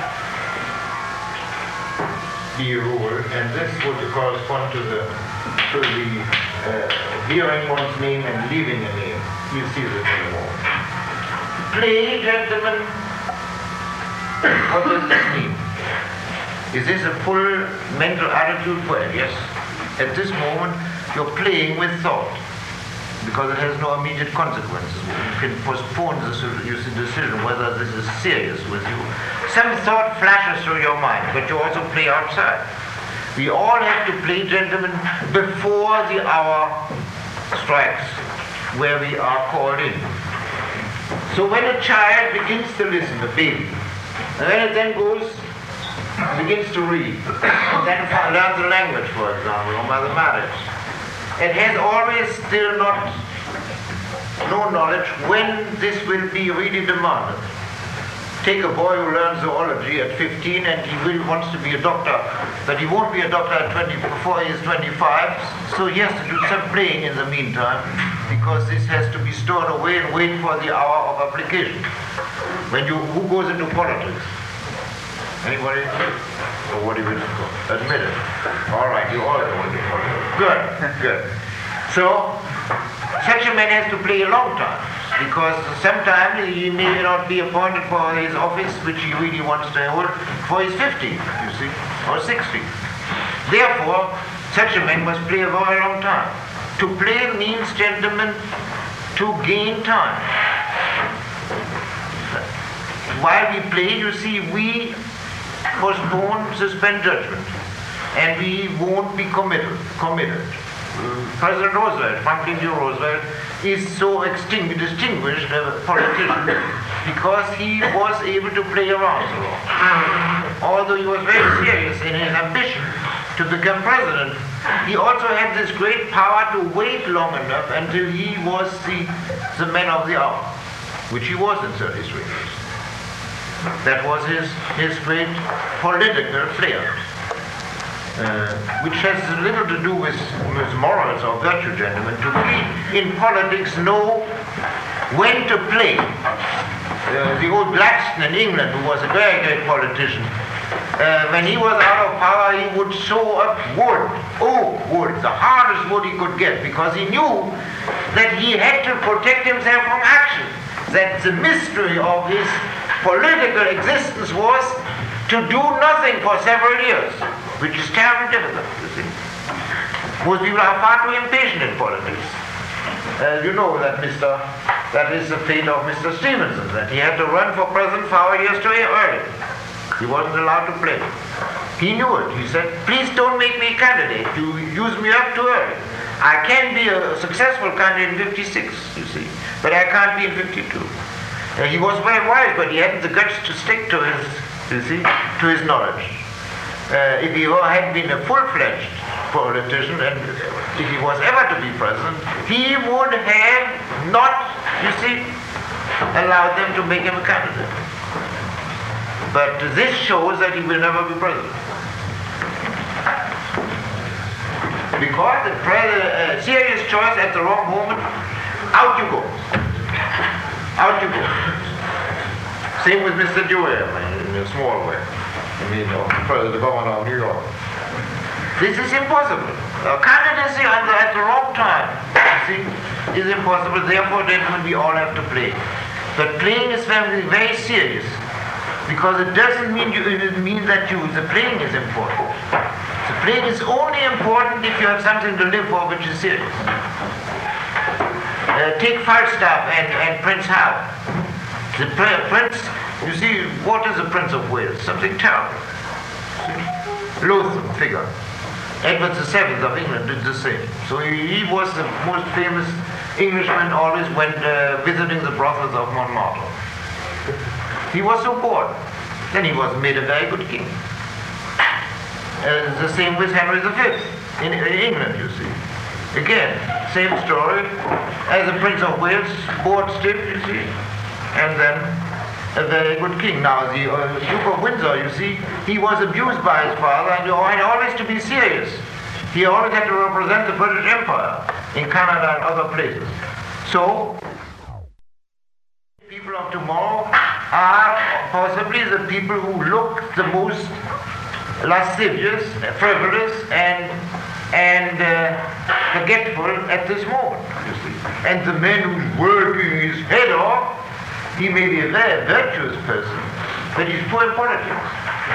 be ruled, and this would correspond to the to the uh, hearing one's name and leaving a name. You see this in the moment. Play, gentlemen. What does this mean? Is this a full mental attitude? Well, yes. At this moment, you're playing with thought, because it has no immediate consequences. You can postpone the decision whether this is serious with you. Some thought flashes through your mind, but you also play outside. We all have to play, gentlemen, before the hour strikes, where we are called in. So when a child begins to listen, a baby, and then it then goes begins to read, then learns the language, for example, or mathematics, and has always still not no knowledge when this will be really demanded. Take a boy who learns zoology at fifteen and he really wants to be a doctor, but he won't be a doctor at twenty before he is twenty-five, so he has to do some playing in the meantime, because this has to be stored away and wait for the hour of application. When you, who goes into politics? Anybody? Or what do you admit it? All right, you all go into politics. Good, good. So, such a man has to play a long time, because sometimes he may not be appointed for his office, which he really wants to hold, for his fifty, you see, or sixty. Therefore, such a man must play a very long time. To play means, gentlemen, to gain time. While we play, you see, we postpone, suspend judgment, and we won't be committed. committed. President Roosevelt, Franklin D. Roosevelt, is so extingu- distinguished a politician because he was able to play around so long. Although he was very serious in his ambition to become president, he also had this great power to wait long enough until he was the, the man of the hour, which he was in thirty-three years. That was his, his great political flair. Uh, which has little to do with, with morals or virtue, gentlemen. To be in politics, know when to play. Uh, the old Gladstone in England, who was a very great politician, uh, when he was out of power, he would sow up wood, oak wood, the hardest wood he could get, because he knew that he had to protect himself from action. That the mystery of his political existence was to do nothing for several years, which is terribly difficult, you see. Most people are far too impatient in politics. Uh, you know that Mister that is the fate of Mister Stevenson, that he had to run for president four years too early. He wasn't allowed to play. He knew it. He said, please don't make me a candidate. You use me up too early. I can be a successful candidate in fifty-six, you see, but I can't be in fifty-two. Uh, he was very wise, but he hadn't the guts to stick to his you see, to his knowledge. Uh, if he had been a full-fledged politician, and if he was ever to be president, he would have not, you see, allowed them to make him a candidate. But this shows that he will never be president. Because the pre- uh, serious choice at the wrong moment, out you go. Out you go. Same with Mister Dewey, in a small way. I mean, uh, the governor of New York. This is impossible. A candidacy on the, at the wrong time, you see, is impossible. Therefore, gentlemen, we all have to play. But playing is very, very serious, because it doesn't mean you, it means that you, the playing is important. The playing is only important if you have something to live for, which is serious. Uh, take Falstaff and, and Prince Hal. The prince, you see, what is the Prince of Wales? Something terrible. Loathsome figure. Edward the Seventh of England did the same. So he, he was the most famous Englishman, always went uh, visiting the brothels of Montmartre. He was so bored. Then he was made a very good king. Uh, the same with Henry the Fifth in, in England, you see. Again, same story as the Prince of Wales, bored stiff, you see. And then a very good king. Now, the uh, Duke of Windsor, you see, he was abused by his father, and he had always to be serious. He always had to represent the British Empire in Canada and other places. So, people of tomorrow are possibly the people who look the most lascivious, frivolous, and and uh, forgetful at this moment, you see. And the man who's working his head off, he may be a very virtuous person, but he's poor in politics.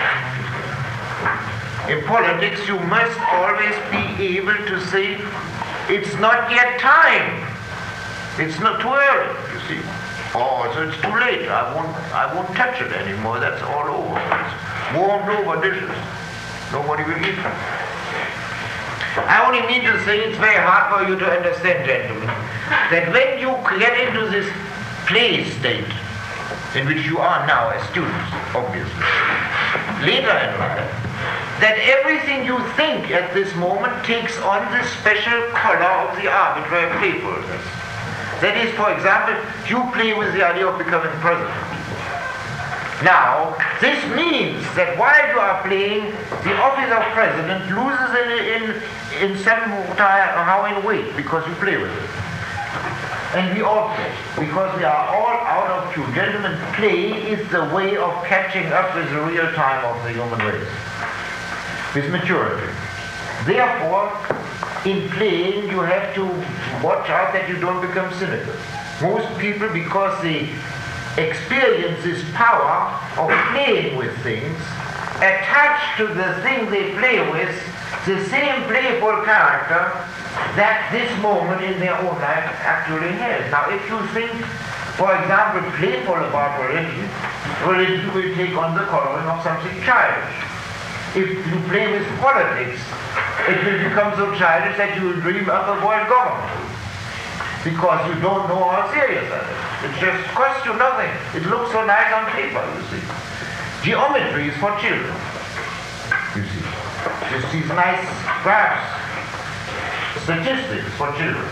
In politics, you must always be able to say, it's not yet time. It's not too early, you see. Oh, so it's too late. I won't, I won't touch it anymore. That's all over. It's warmed over dishes. Nobody will eat them. I only mean to say it's very hard for you to understand, gentlemen, that when you get into this play state in which you are now as students, obviously, later in life, that everything you think at this moment takes on this special color of the arbitrary playfulness. That is, for example, you play with the idea of becoming president. Now, this means that while you are playing, the office of president loses in, in, in some how in weight, because you play with it. And we all play, because we are all out of tune. Gentlemen, play is the way of catching up with the real time of the human race, with maturity. Therefore, in playing, you have to watch out that you don't become cynical. Most people, because they experience this power of playing with things, attach to the thing they play with the same playful character that this moment in their own life actually has. Now, if you think, for example, playful about religion, religion will take on the coloring of something childish. If you play with politics, it will become so childish that you will dream up a world government, because you don't know how serious that is. It just costs you nothing. It looks so nice on paper, you see. Geometry is for children, you see. Just these nice graphs. Statistics for children.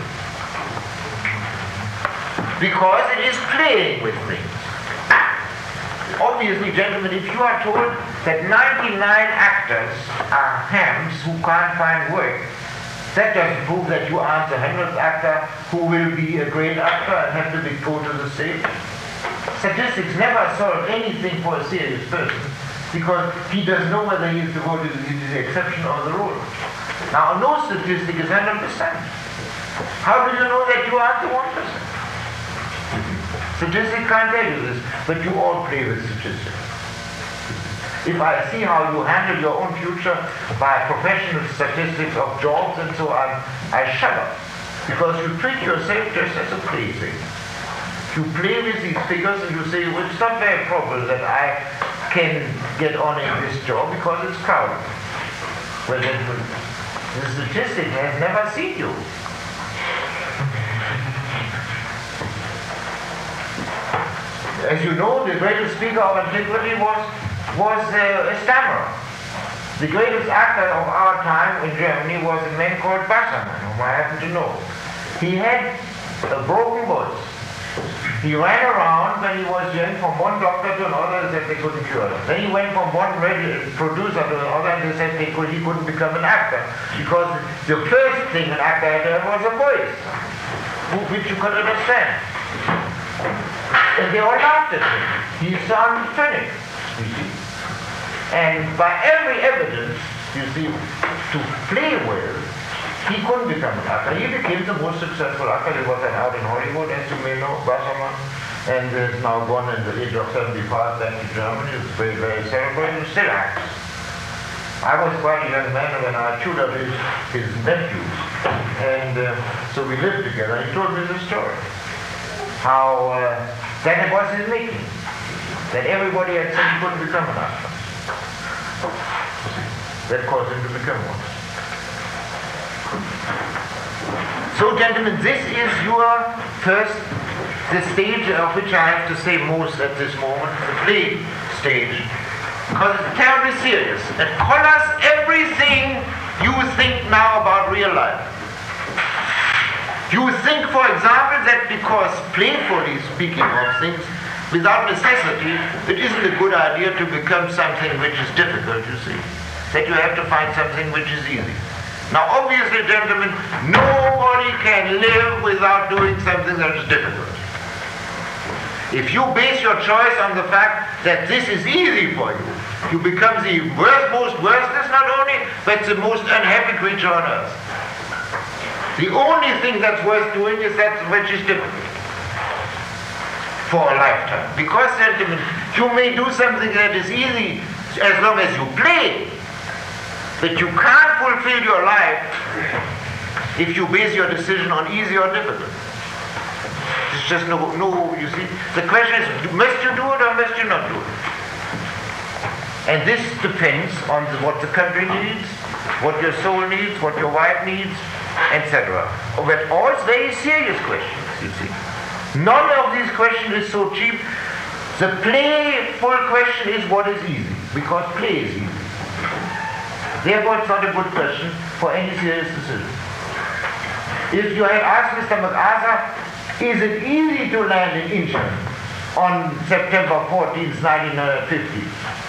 Because it is playing with things. Obviously, gentlemen, if you are told that ninety-nine actors are hams who can't find work, that doesn't prove that you aren't the hundredth actor who will be a great actor and have to be pulled to the stage. Statistics never solve anything for a serious person, because he doesn't know whether he is to go to the, the exception or the rule. Now, no statistic is one hundred percent. How do you know that you aren't the one percent? Statistics can't tell you this, but you all play with statistics. If I see how you handle your own future by professional statistics of jobs and so on, I shudder. Because you treat yourself just as a plaything. You play with these figures and you say, well, it's not very probable that I can get on in this job because it's crowded. Well, then the statistic has never seen you. As you know, the greatest speaker of antiquity was, was uh, a stammerer. The greatest actor of our time in Germany was a man called Wassermann, whom I happen to know. He had a broken voice. He ran around when he was young from one doctor to another and said they couldn't cure him. Then he went from one radio producer to another and they said they could, he couldn't become an actor, because the first thing an actor had to have was a voice, which you could understand. And they all laughed at him. He sounded funny, you see. And by every evidence, you see, to play well, he couldn't become an actor. He became the most successful actor. He was out in Hollywood, as you may know, Wassermann, and is now gone in the age of seventy-five back to Germany. He was very, very celebrated, still acts. I was quite a young man when I tutored his, his nephews, and uh, so we lived together. He told me the story. How uh, that it was his making, that everybody had said he couldn't become an actor. That caused him to become one. So, gentlemen, this is your first, the stage of which I have to say most at this moment, the play stage, because it's terribly serious. It colors everything you think now about real life. You think, for example, that because playfully speaking of things, without necessity, it isn't a good idea to become something which is difficult, you see. That you have to find something which is easy. Now, obviously, gentlemen, nobody can live without doing something that is difficult. If you base your choice on the fact that this is easy for you, you become the worst, most worthless not only, but the most unhappy creature on earth. The only thing that's worth doing is that which is difficult for a lifetime. Because, gentlemen, you may do something that is easy as long as you play, but you can't fulfill your life if you base your decision on easy or difficult. It's just no, no, you see. The question is, must you do it or must you not do it? And this depends on the, what the country needs, what your soul needs, what your wife needs, et cetera. But all very serious questions, you see. None of these questions is so cheap. The playful question is what is easy. because play is easy. Therefore, it's not a good question for any serious decision. If you had asked Mister MacArthur, is it easy to land in Incheon on September fourteenth, nineteen fifty?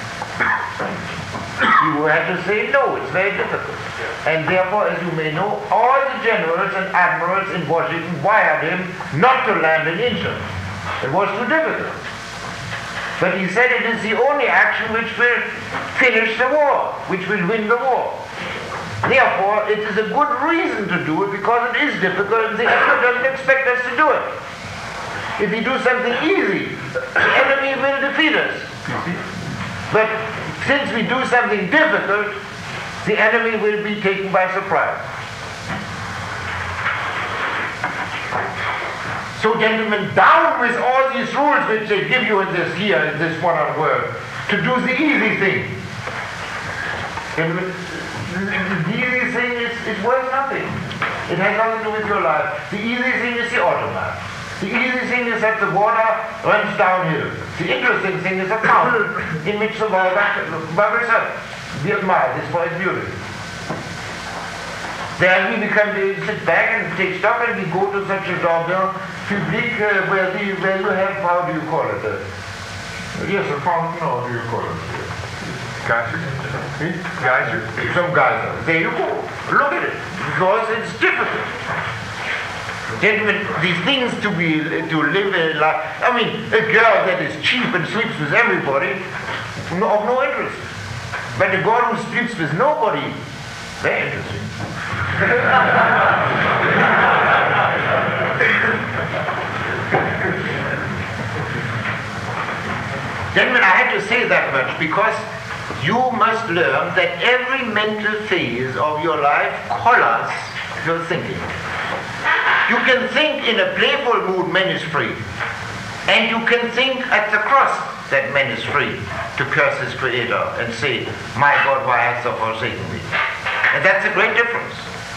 You would have to say no, it's very difficult. And therefore, as you may know, all the generals and admirals in Washington wired him not to land in Incheon. It was too difficult. But he said it is the only action which will finish the war, which will win the war. Therefore, it is a good reason to do it because it is difficult and the enemy doesn't expect us to do it. If we do something easy, the enemy will defeat us. But since we do something difficult, the enemy will be taken by surprise. So gentlemen, down with all these rules which they give you in this here, in this modern world, to do the easy thing. And the easy thing is, is worth nothing. It has nothing to do with your life. The easy thing is the automat. The easy thing is that the water runs downhill. The interesting thing is a fountain in which the water bubbles up. We admire this for its beauty. Then we become, we sit back and take stock and we go to such a jardin public uh, where, the, where you have, how do you call it? Uh, yes, a fountain, or do you call it? Geyser? Hmm? Geyser? Some geyser. There you go. Look at it. Because it's difficult. Gentlemen, these things to be, to live a life, I mean, a girl that is cheap and sleeps with everybody, no, of no interest. But a girl who sleeps with nobody, very interesting. Gentlemen, I had to say that much because you must learn that every mental phase of your life colors your thinking. You can think in a playful mood, man is free. And you can think at the cross that man is free to curse his creator and say, my God, why hast thou forsaken me? And that's a great difference.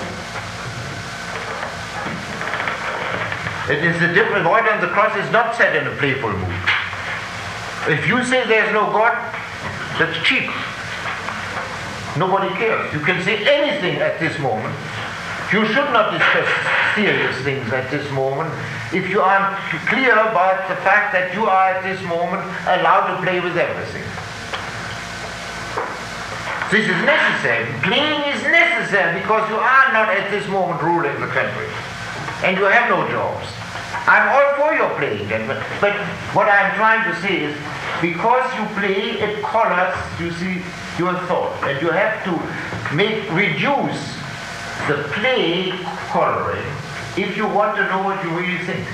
It is a different void on the cross is not said in a playful mood. If you say there's no God, that's cheap. Nobody cares. You can say anything at this moment. You should not discuss serious things at this moment if you aren't clear about the fact that you are at this moment allowed to play with everything. This is necessary. Playing is necessary because you are not at this moment ruling the country. And you have no jobs. I'm all for your playing, gentlemen. But what I'm trying to say is, because you play, it colors, you see, your thought. And you have to make, reduce the play coloring if you want to know what you really think.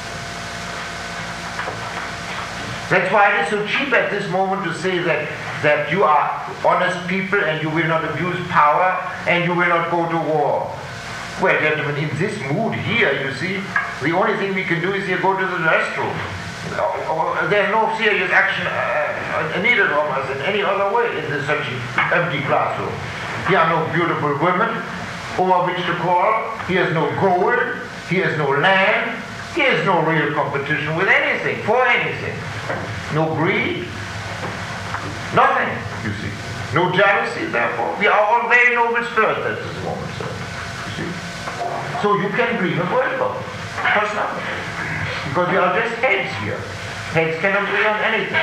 That's why it is so cheap at this moment to say that, that you are honest people and you will not abuse power and you will not go to war. Well, gentlemen, in this mood here, you see, the only thing we can do is here go to the restroom. There's no serious action uh, needed from us in any other way in this such empty classroom. Here are no beautiful women over which to call. He has no gold. He has no land. He has no real competition with anything, for anything. No greed. Nothing, you see. No jealousy, therefore. We are all very noble spirits at this moment, sir. You see. So you can dream a word about it. Cost nothing. Because we are just heads here. Heads cannot agree on anything.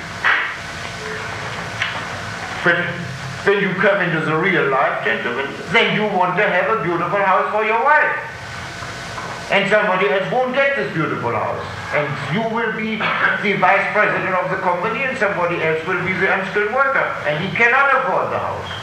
But when you come into the real life, gentlemen, then you want to have a beautiful house for your wife. And somebody else won't get this beautiful house. And you will be the vice president of the company and somebody else will be the unskilled worker. And he cannot afford the house.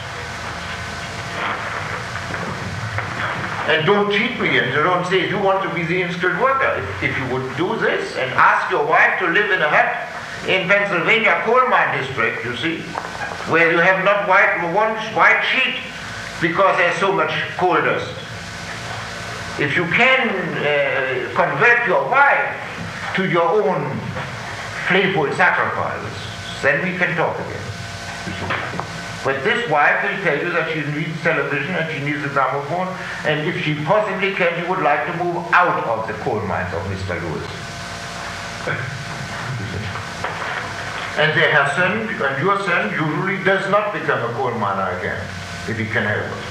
And don't cheat me and don't say you want to be the unskilled worker. If, if you would do this and ask your wife to live in a hut in Pennsylvania coal mine district, you see, where you have not white, one white sheet because there's so much coal dust. If you can uh, convert your wife to your own playful sacrifices, then we can talk again. But this wife will tell you that she needs television and she needs a gramophone, and if she possibly can, she would like to move out of the coal mines of Mister Lewis. And their son, and your son, usually does not become a coal miner again, if he can help it.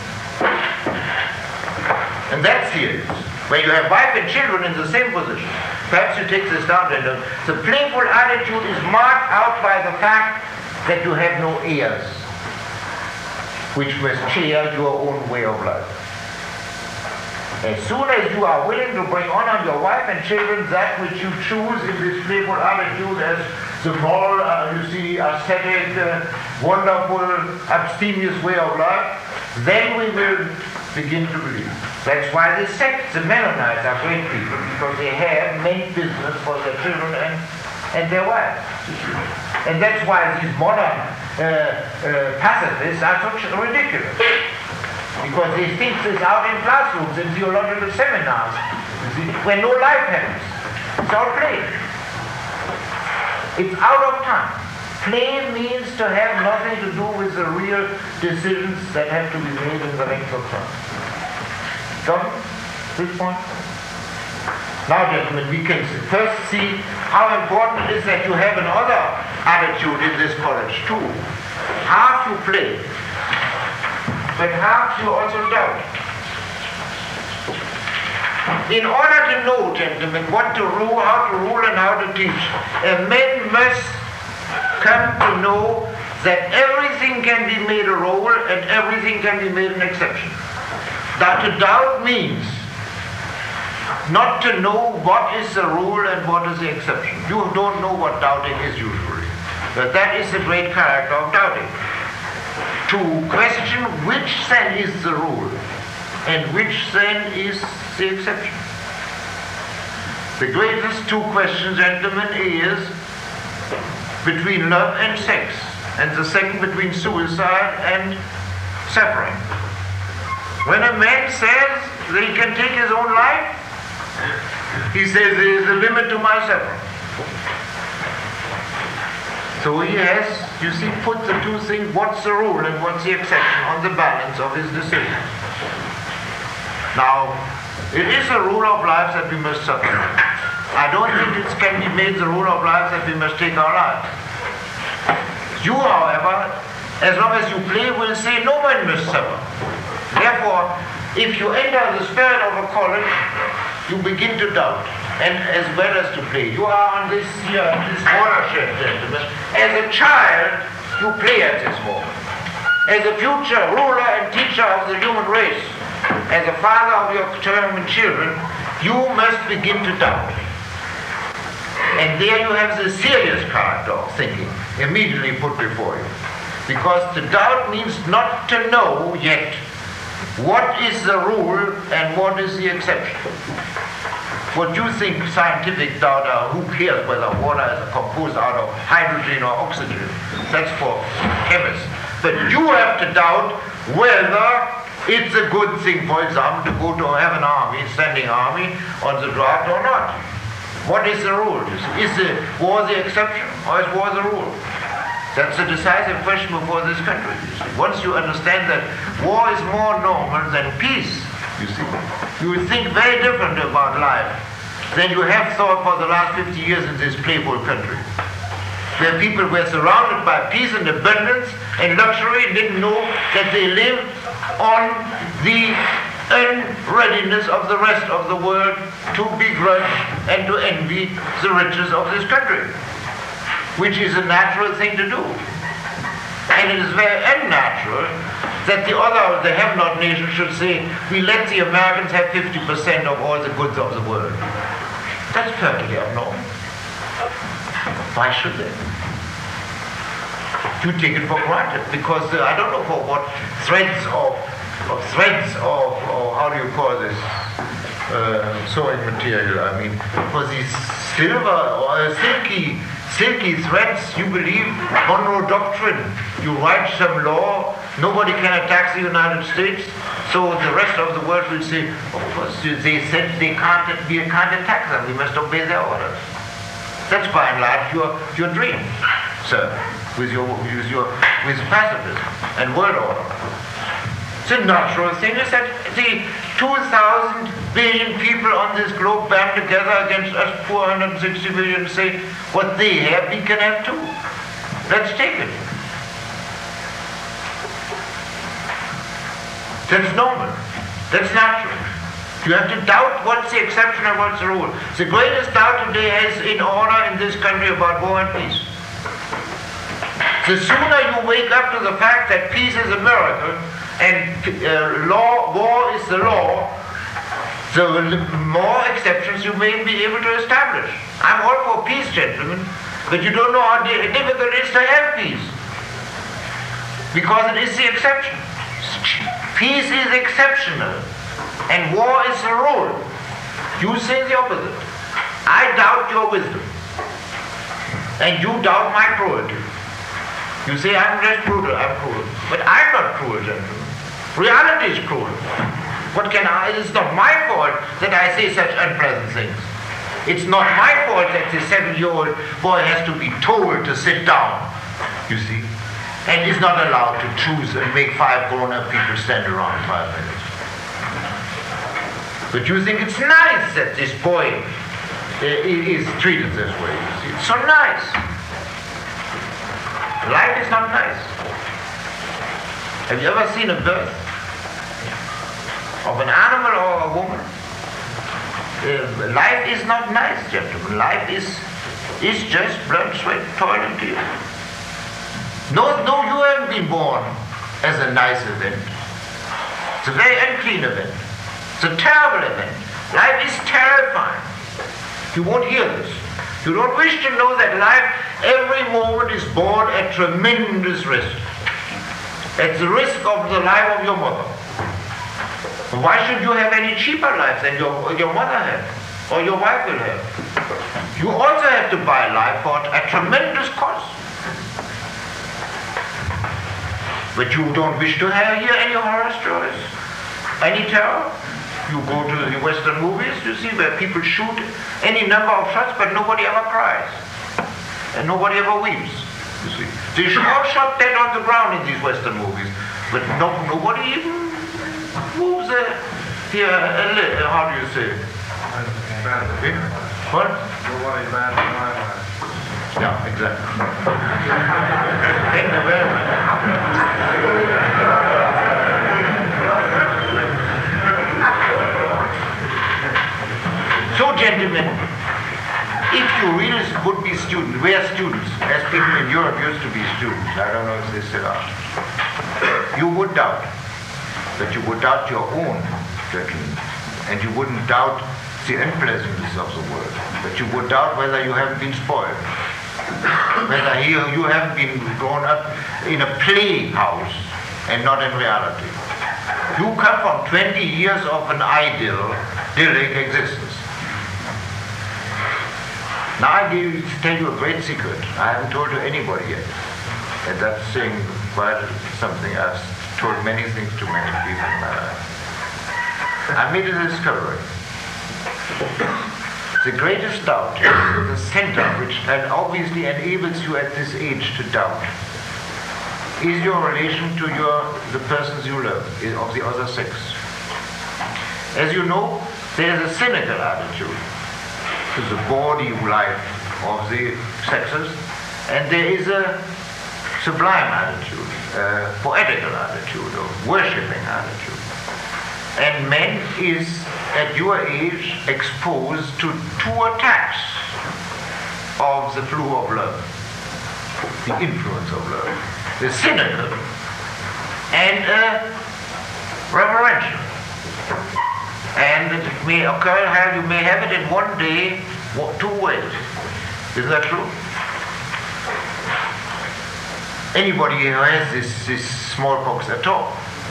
And that's serious. When you have wife and children in the same position, perhaps you take this down, and the playful attitude is marked out by the fact that you have no heirs, which must share your own way of life. As soon as you are willing to bring on on your wife and children that which you choose in this playful attitude as the moral, uh, you see, aesthetic, uh, wonderful, abstemious way of life, then we will begin to believe. That's why the sects, the Mennonites, are great people, because they have made business for their children and, and their wives. And that's why these modern uh, uh, pacifists are so ridiculous. Because they think this out in classrooms, in theological seminars, you see, where no life happens. It's all play. It's out of time. Play means to have nothing to do with the real decisions that have to be made in the length of time. Got it? This point? Now, gentlemen, we can first see how important it is that you have another attitude in this college too. Half you play, but half you also doubt. In order to know, gentlemen, what to rule, how to rule and how to teach, a man must come to know that everything can be made a rule and everything can be made an exception. That to doubt means not to know what is the rule and what is the exception. You don't know what doubting is usually. But that is the great character of doubting. To question which then is the rule and which then is the exception. The greatest two questions, gentlemen, is between love and sex, and the second between suicide and suffering. When a man says that he can take his own life, he says there is a limit to my suffering. So he has, you see, put the two things, what's the rule and what's the exception, on the balance of his decision. Now, it is a rule of life that we must suffer. I don't think it can be made the rule of life that we must take our lives. You, however, as long as you play, will say no one must suffer. Therefore, if you enter the spirit of a college, you begin to doubt, and as well as to play. You are on this here, this watershed, gentlemen. As a child, you play at this moment. As a future ruler and teacher of the human race, as a father of your determined children, you must begin to doubt. And there you have the serious character of thinking immediately put before you. Because to doubt means not to know yet what is the rule and what is the exception. What you think scientific doubt are, who cares whether water is composed out of hydrogen or oxygen? That's for chemists. But you have to doubt whether it's a good thing, for example, to go to have an army, standing army, on the draft or not. What is the rule? Is the war the exception or is war the rule? That's a decisive question before this country. You see. Once you understand that war is more normal than peace, you see, you will think very different about life than you have thought for the last fifty years in this playful country, where people were surrounded by peace and abundance and luxury and didn't know that they lived on the unreadiness of the rest of the world to begrudge and to envy the riches of this country, which is a natural thing to do. And it is very unnatural that the other, the have-not nation should say, we let the Americans have fifty percent of all the goods of the world. That's perfectly abnormal. Why should they? You take it for granted, because uh, I don't know for what threads of, of threads of, or how do you call this, uh, sewing material, I mean, for these silver or silky silky threads, you believe Monroe Doctrine. You write some law, nobody can attack the United States, so the rest of the world will say, of course, they said they can't, we can't attack them, we must obey their orders. That's by and large your, your dream, sir, with your, with your, with pacifism and world order. The natural thing is that the two thousand billion people on this globe band together against us four hundred sixty million say what they have, we can have too. Let's take it. That's normal. That's natural. You have to doubt what's the exception and what's the rule. The greatest doubt today is in order in this country about war and peace. The sooner you wake up to the fact that peace is a miracle and uh, law, war is the law, the more exceptions you may be able to establish. I'm all for peace, gentlemen, but you don't know how difficult it is to have peace. Because it is the exception. Peace is exceptional, and war is the rule. You say the opposite. I doubt your wisdom, and you doubt my cruelty. You say I'm just brutal, I'm cruel. But I'm not cruel, gentlemen. Reality is cruel. What can I, it's not my fault that I say such unpleasant things. It's not my fault that the seven-year-old boy has to be told to sit down, you see, and is not allowed to choose and make five grown-up people stand around five minutes. But you think it's nice that this boy uh, is treated this way, you see. It's so nice. Life is not nice. Have you ever seen a birth of an animal or a woman? Uh, life is not nice, gentlemen. Life is is just blood, sweat, toil, and tears. No, no, you haven't been born as a nice event. It's a very unclean event. It's a terrible event. Life is terrifying. You won't hear this. You don't wish to know that life, every moment is born at tremendous risk. At the risk of the life of your mother. Why should you have any cheaper life than your, your mother had, or your wife will have? You also have to buy life for at tremendous cost. But you don't wish to have, hear any horror stories, any terror? You go to the Western movies, you see, where people shoot any number of shots, but nobody ever cries. And nobody ever weeps, you see. They all shot dead on the ground in these Western movies, but no, nobody even moves a, here, a li- how do you say it? Eh? What? Nobody bad in my life. Yeah, exactly. Thank you very much. So, gentlemen, if you really would be students, we are students, as people in Europe used to be students, I don't know if they still are, you would doubt, but you would doubt your own judgment, and you wouldn't doubt the unpleasantness of the world, but you would doubt whether you haven't been spoiled, whether you, you haven't been grown up in a playhouse and not in reality. You come from twenty years of an ideal, idyllic existence. Now I give, tell you a great secret. I haven't told to anybody yet. And that's saying quite something. I've told many things to many people in my life. I made a discovery. The greatest doubt, the center which and obviously enables you at this age to doubt, is your relation to your the persons you love, of the other sex. As you know, there is a cynical attitude to the body life of the sexes, and there is a sublime attitude, a poetical attitude, a worshipping attitude. And man is, at your age, exposed to two attacks of the flu of love, the influence of love, the cynical and uh, reverential. And it may occur how you may have it in one day, two ways. Isn't that true? Anybody who has this, this smallpox at all.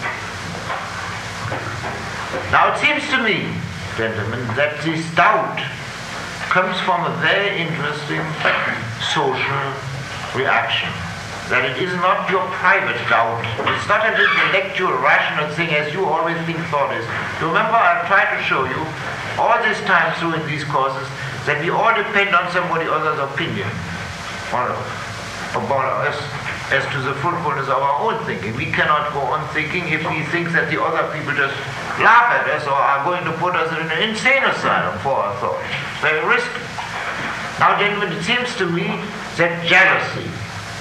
Now it seems to me, gentlemen, that this doubt comes from a very interesting social reaction. That it is not your private doubt. It's not an intellectual, rational thing as you always think thought is. Remember, I've tried to show you all this time through in these courses that we all depend on somebody else's opinion about us as to the fruitfulness of our own thinking. We cannot go on thinking if we think that the other people just laugh at us or are going to put us in an insane asylum for our thoughts. It's very risky. Now, gentlemen, it seems to me that jealousy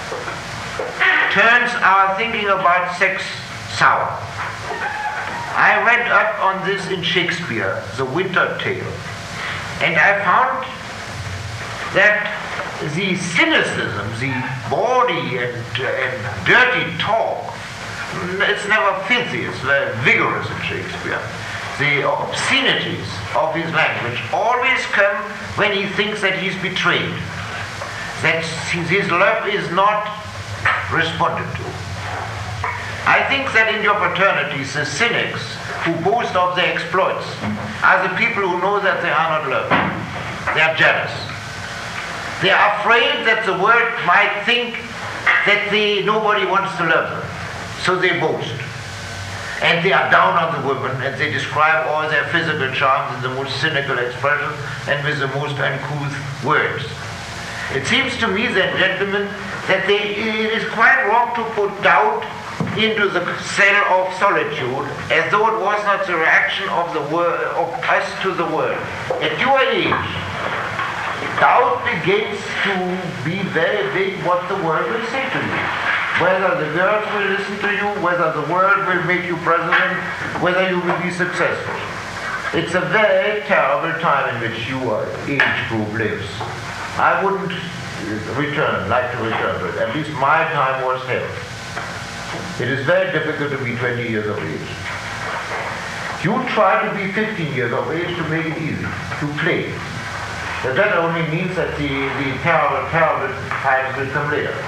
turns our thinking about sex sour. I read up on this in Shakespeare, The Winter Tale, and I found that the cynicism, the bawdy and, and dirty talk, it's never filthy, it's very vigorous in Shakespeare. The obscenities of his language always come when he thinks that he's betrayed, that his love is not responded to. I think that in your fraternities, the cynics who boast of their exploits are the people who know that they are not loved. They are jealous. They are afraid that the world might think that they, nobody wants to love them. So they boast. And they are down on the women, and they describe all their physical charms in the most cynical expressions and with the most uncouth words. It seems to me that, gentlemen, that they, it is quite wrong to put doubt into the cell of solitude as though it was not the reaction of, the wor- of us to the world. At your age, doubt begins to be very big what the world will say to you. Whether the girls will listen to you, whether the world will make you president, whether you will be successful. It's a very terrible time in which your age group lives. I wouldn't return, like to return to it. At least my time was hell. It is very difficult to be twenty years of age. You try to be fifteen years of age to make it easy, to play. But that only means that the, the terrible, terrible times will come later.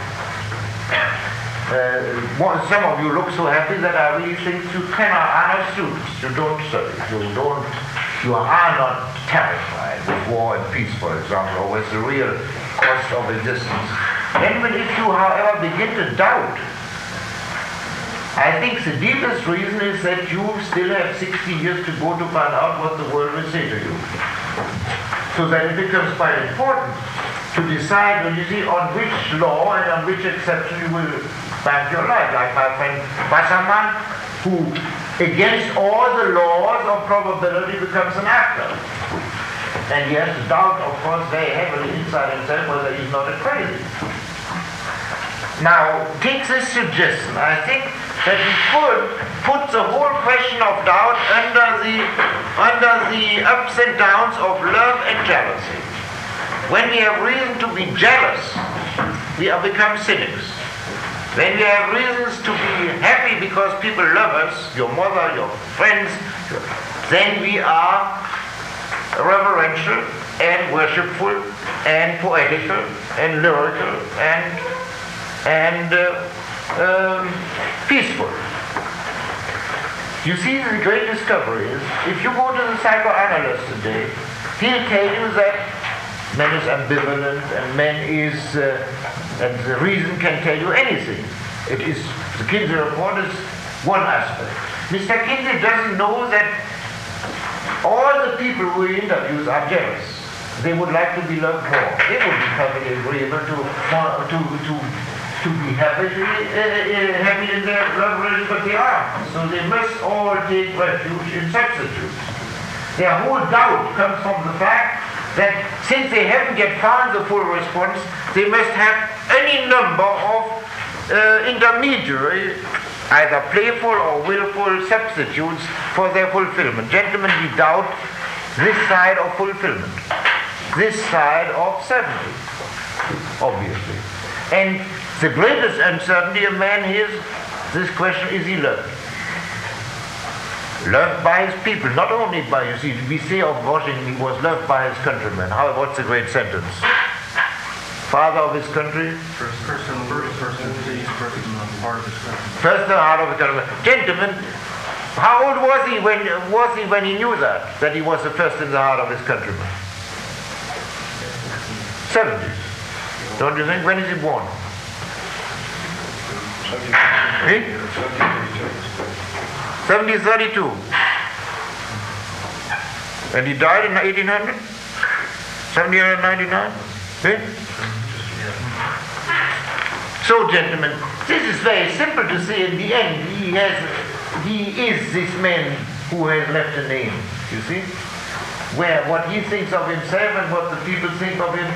Uh, some of you look so happy that I really think you cannot, are not students. You don't study. You don't, you are not terrified with war and peace, for example, or with the real cost of existence. And even if you, however, begin to doubt, I think the deepest reason is that you still have sixty years to go to find out what the world will say to you. So that it becomes quite important to decide, well, you see, on which law and on which exception you will bank your life. Like my friend Wasserman, who, against all the laws of probability, becomes an actor. And he has to doubt, of course, very heavily inside himself whether he's not a crazy. Now, take this suggestion. I think that we could put the whole question of doubt under the, under the ups and downs of love and jealousy. When we have reason to be jealous, we have become cynics. When we have reasons to be happy because people love us, your mother, your friends, then we are reverential and worshipful and poetical and lyrical and and uh, um, peaceful. You see, the great discovery is, if you go to the psychoanalyst today, he'll tell you that man is ambivalent and man is, uh, and the reason can tell you anything. It is, the Kinsey report is one aspect. Mister Kinsey doesn't know that all the people who he interviews are jealous. They would like to be loved more. They would be perfectly agreeable to, to, to, to be happy, uh, uh, happy in their love relationship, but they aren't. So they must all take refuge in substitutes. Their whole doubt comes from the fact that since they haven't yet found the full response, they must have any number of uh, intermediary, either playful or willful substitutes for their fulfillment. Gentlemen, we doubt this side of fulfillment, this side of certainty, obviously. And the greatest uncertainty of man is this question, is he loved? Loved by his people, not only by, you see, we say of Washington, he was loved by his countrymen. How, what's the great sentence? Father of his country? First person, first person, first person, part of his country. First the heart of his country. Gentlemen, how old was he when was he when he knew that? That he was the first in the heart of his countrymen? Seventies. Don't you think? When is he born? Eh? seventeen thirty-two. And he died in eighteen hundred? seventeen ninety-nine? Eh? So, gentlemen, this is very simple to say. In the end, he has, he is this man who has left a name, you see? Where what he thinks of himself and what the people think of him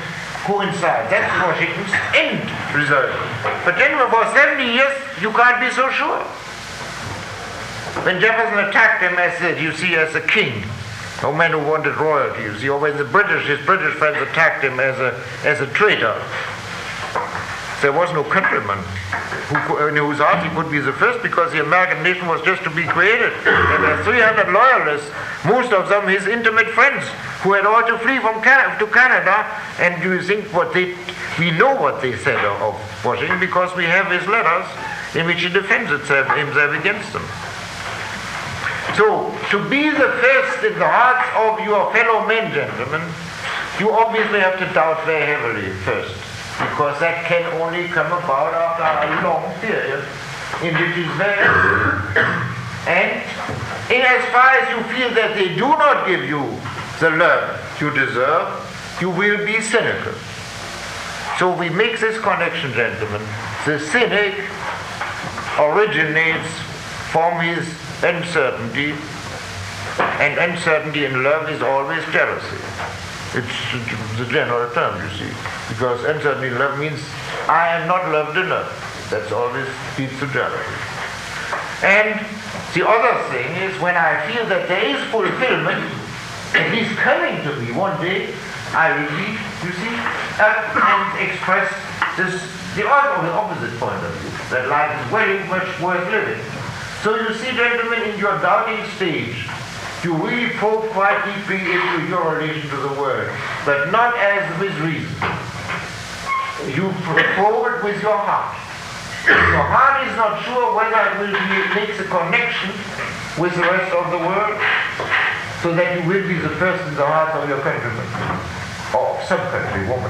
coincide. That's Washington's end result. But then for seventy years, you can't be so sure. When Jefferson attacked him as, a, you see, as a king, no man who wanted royalty, you see, or when the British, his British friends attacked him as a, as a traitor, there was no countryman who, in whose heart he could be the first, because the American nation was just to be created. And there were three hundred loyalists, most of them his intimate friends, who had all to flee from Canada, to Canada. And you think what they, we know what they said of, of Washington, because we have his letters in which he defends itself, himself against them. So, to be the first in the hearts of your fellow men, gentlemen, you obviously have to doubt very heavily first, because that can only come about after a long period in which is very and in as far as you feel that they do not give you the love you deserve, you will be cynical. So we make this connection, gentlemen. The cynic originates from his uncertainty, and uncertainty in love is always jealousy. It's the general term, you see, because uncertainty in love means I am not loved enough. That's always leads to jealousy. And the other thing is when I feel that there is fulfillment, at least coming to me one day, I will be, you see, up and express this, the opposite point of view, that life is very much worth living. So you see, gentlemen, in your doubting stage, you really probe quite deeply into your relation to the world, but not as with reason. You probe it with your heart. Your heart is not sure whether it will be, makes a connection with the rest of the world, so that you will be the first in the heart of your countrymen, or some country woman.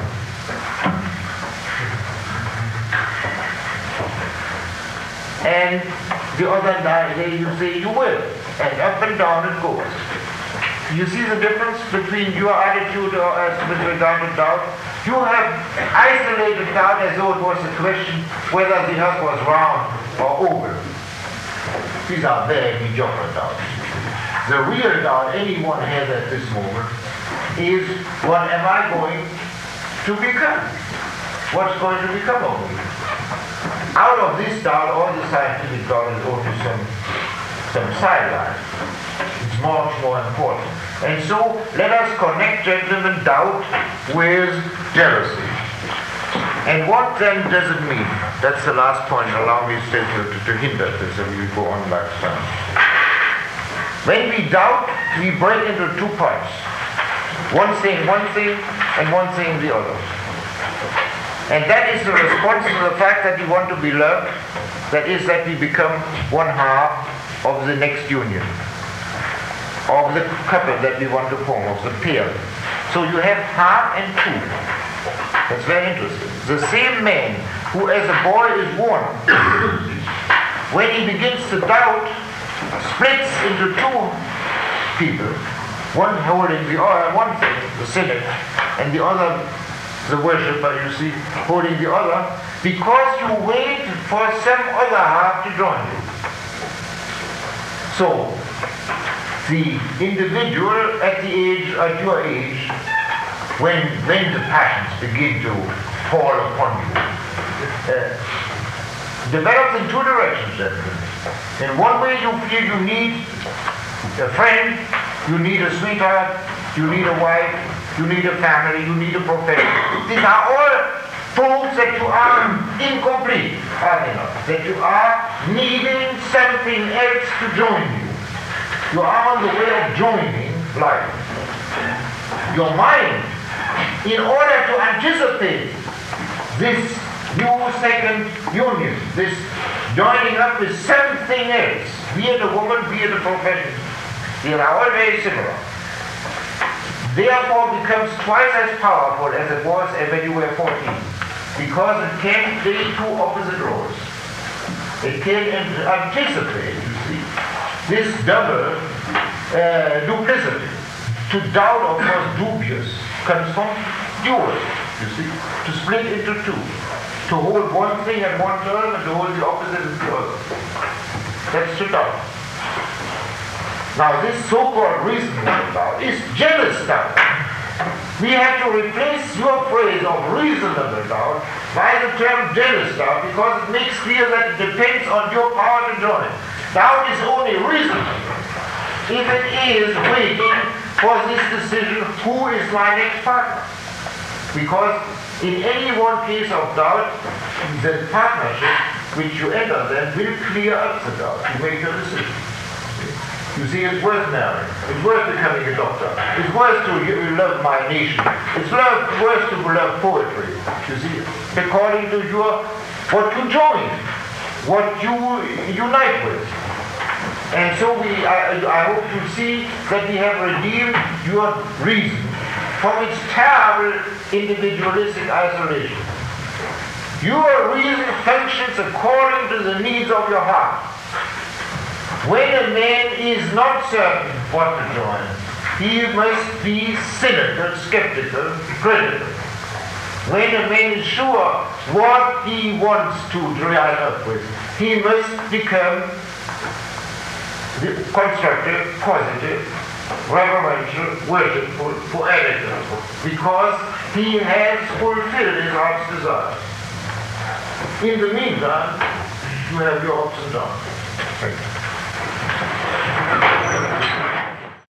And the other day you say you will, and up and down it goes. You see the difference between your attitude or as with regard to doubt? You have isolated doubt as though it was a question whether the earth was round or oval. These are very mediocre doubts. The real doubt anyone has at this moment is, what am I going to become? What's going to become of me? Out of this doubt, all the scientific doubt is only some, some sideline. It's much more important. And so, let us connect, gentlemen, doubt with jealousy. And what then does it mean? That's the last point. Allow me to, to, to hint at this, and we go on like that. When we doubt, we break into two parts. One saying one thing, and one saying the other. And that is the response to the fact that we want to be loved. That is that we become one half of the next union, of the couple that we want to form, of the pair. So you have half and two. That's very interesting. The same man who as a boy is one, when he begins to doubt, splits into two people, one holding the other, one thing, the cynic, and the other, the worshipper, you see, holding the other, because you wait for some other half to join you. So, the individual at the age, at your age, when, when the passions begin to fall upon you, uh, develops in two directions, gentlemen. In one way you feel you need a friend, you need a sweetheart, you need a wife, you need a family, you need a profession. These are all proofs that you are incomplete, are they not? That you are needing something else to join you. You are on the way of joining life. Your mind, in order to anticipate this new second union, this joining up with something else, be it a woman, be it a profession, they are all very similar. Therefore becomes twice as powerful as it was when you were fourteen, because it can play two opposite roles. It can anticipate, you see, this double uh, duplicity. To doubt, of course, dubious, comes from dual, you see, to split into two. To hold one thing at one term and to hold the opposite at the other. That's to doubt. Now this so-called reasoning doubt is jealous doubt. We have to replace your phrase of reasonable doubt by the term jealous doubt, because it makes clear that it depends on your power to join. Doubt is only reasonable if it is waiting for this decision, who is my next partner? Because in any one case of doubt, the partnership which you enter then will clear up the doubt. You make your decision. You see, it's worth marrying. It's worth becoming a doctor. It's worth to love my nation. It's worth, worth to love poetry. You see, according to your, what you join, what you unite with. And so we, I, I hope you see that we have redeemed your reason from its terrible individualistic isolation. Your reason functions according to the needs of your heart. When a man is not certain what to join, he must be cynical, skeptical, critical. When a man is sure what he wants to rise up with, he must become constructive, positive, reverential, worshipful, poetical, because he has fulfilled his heart's desire. In the meantime, you have your ups and downs. Thank you.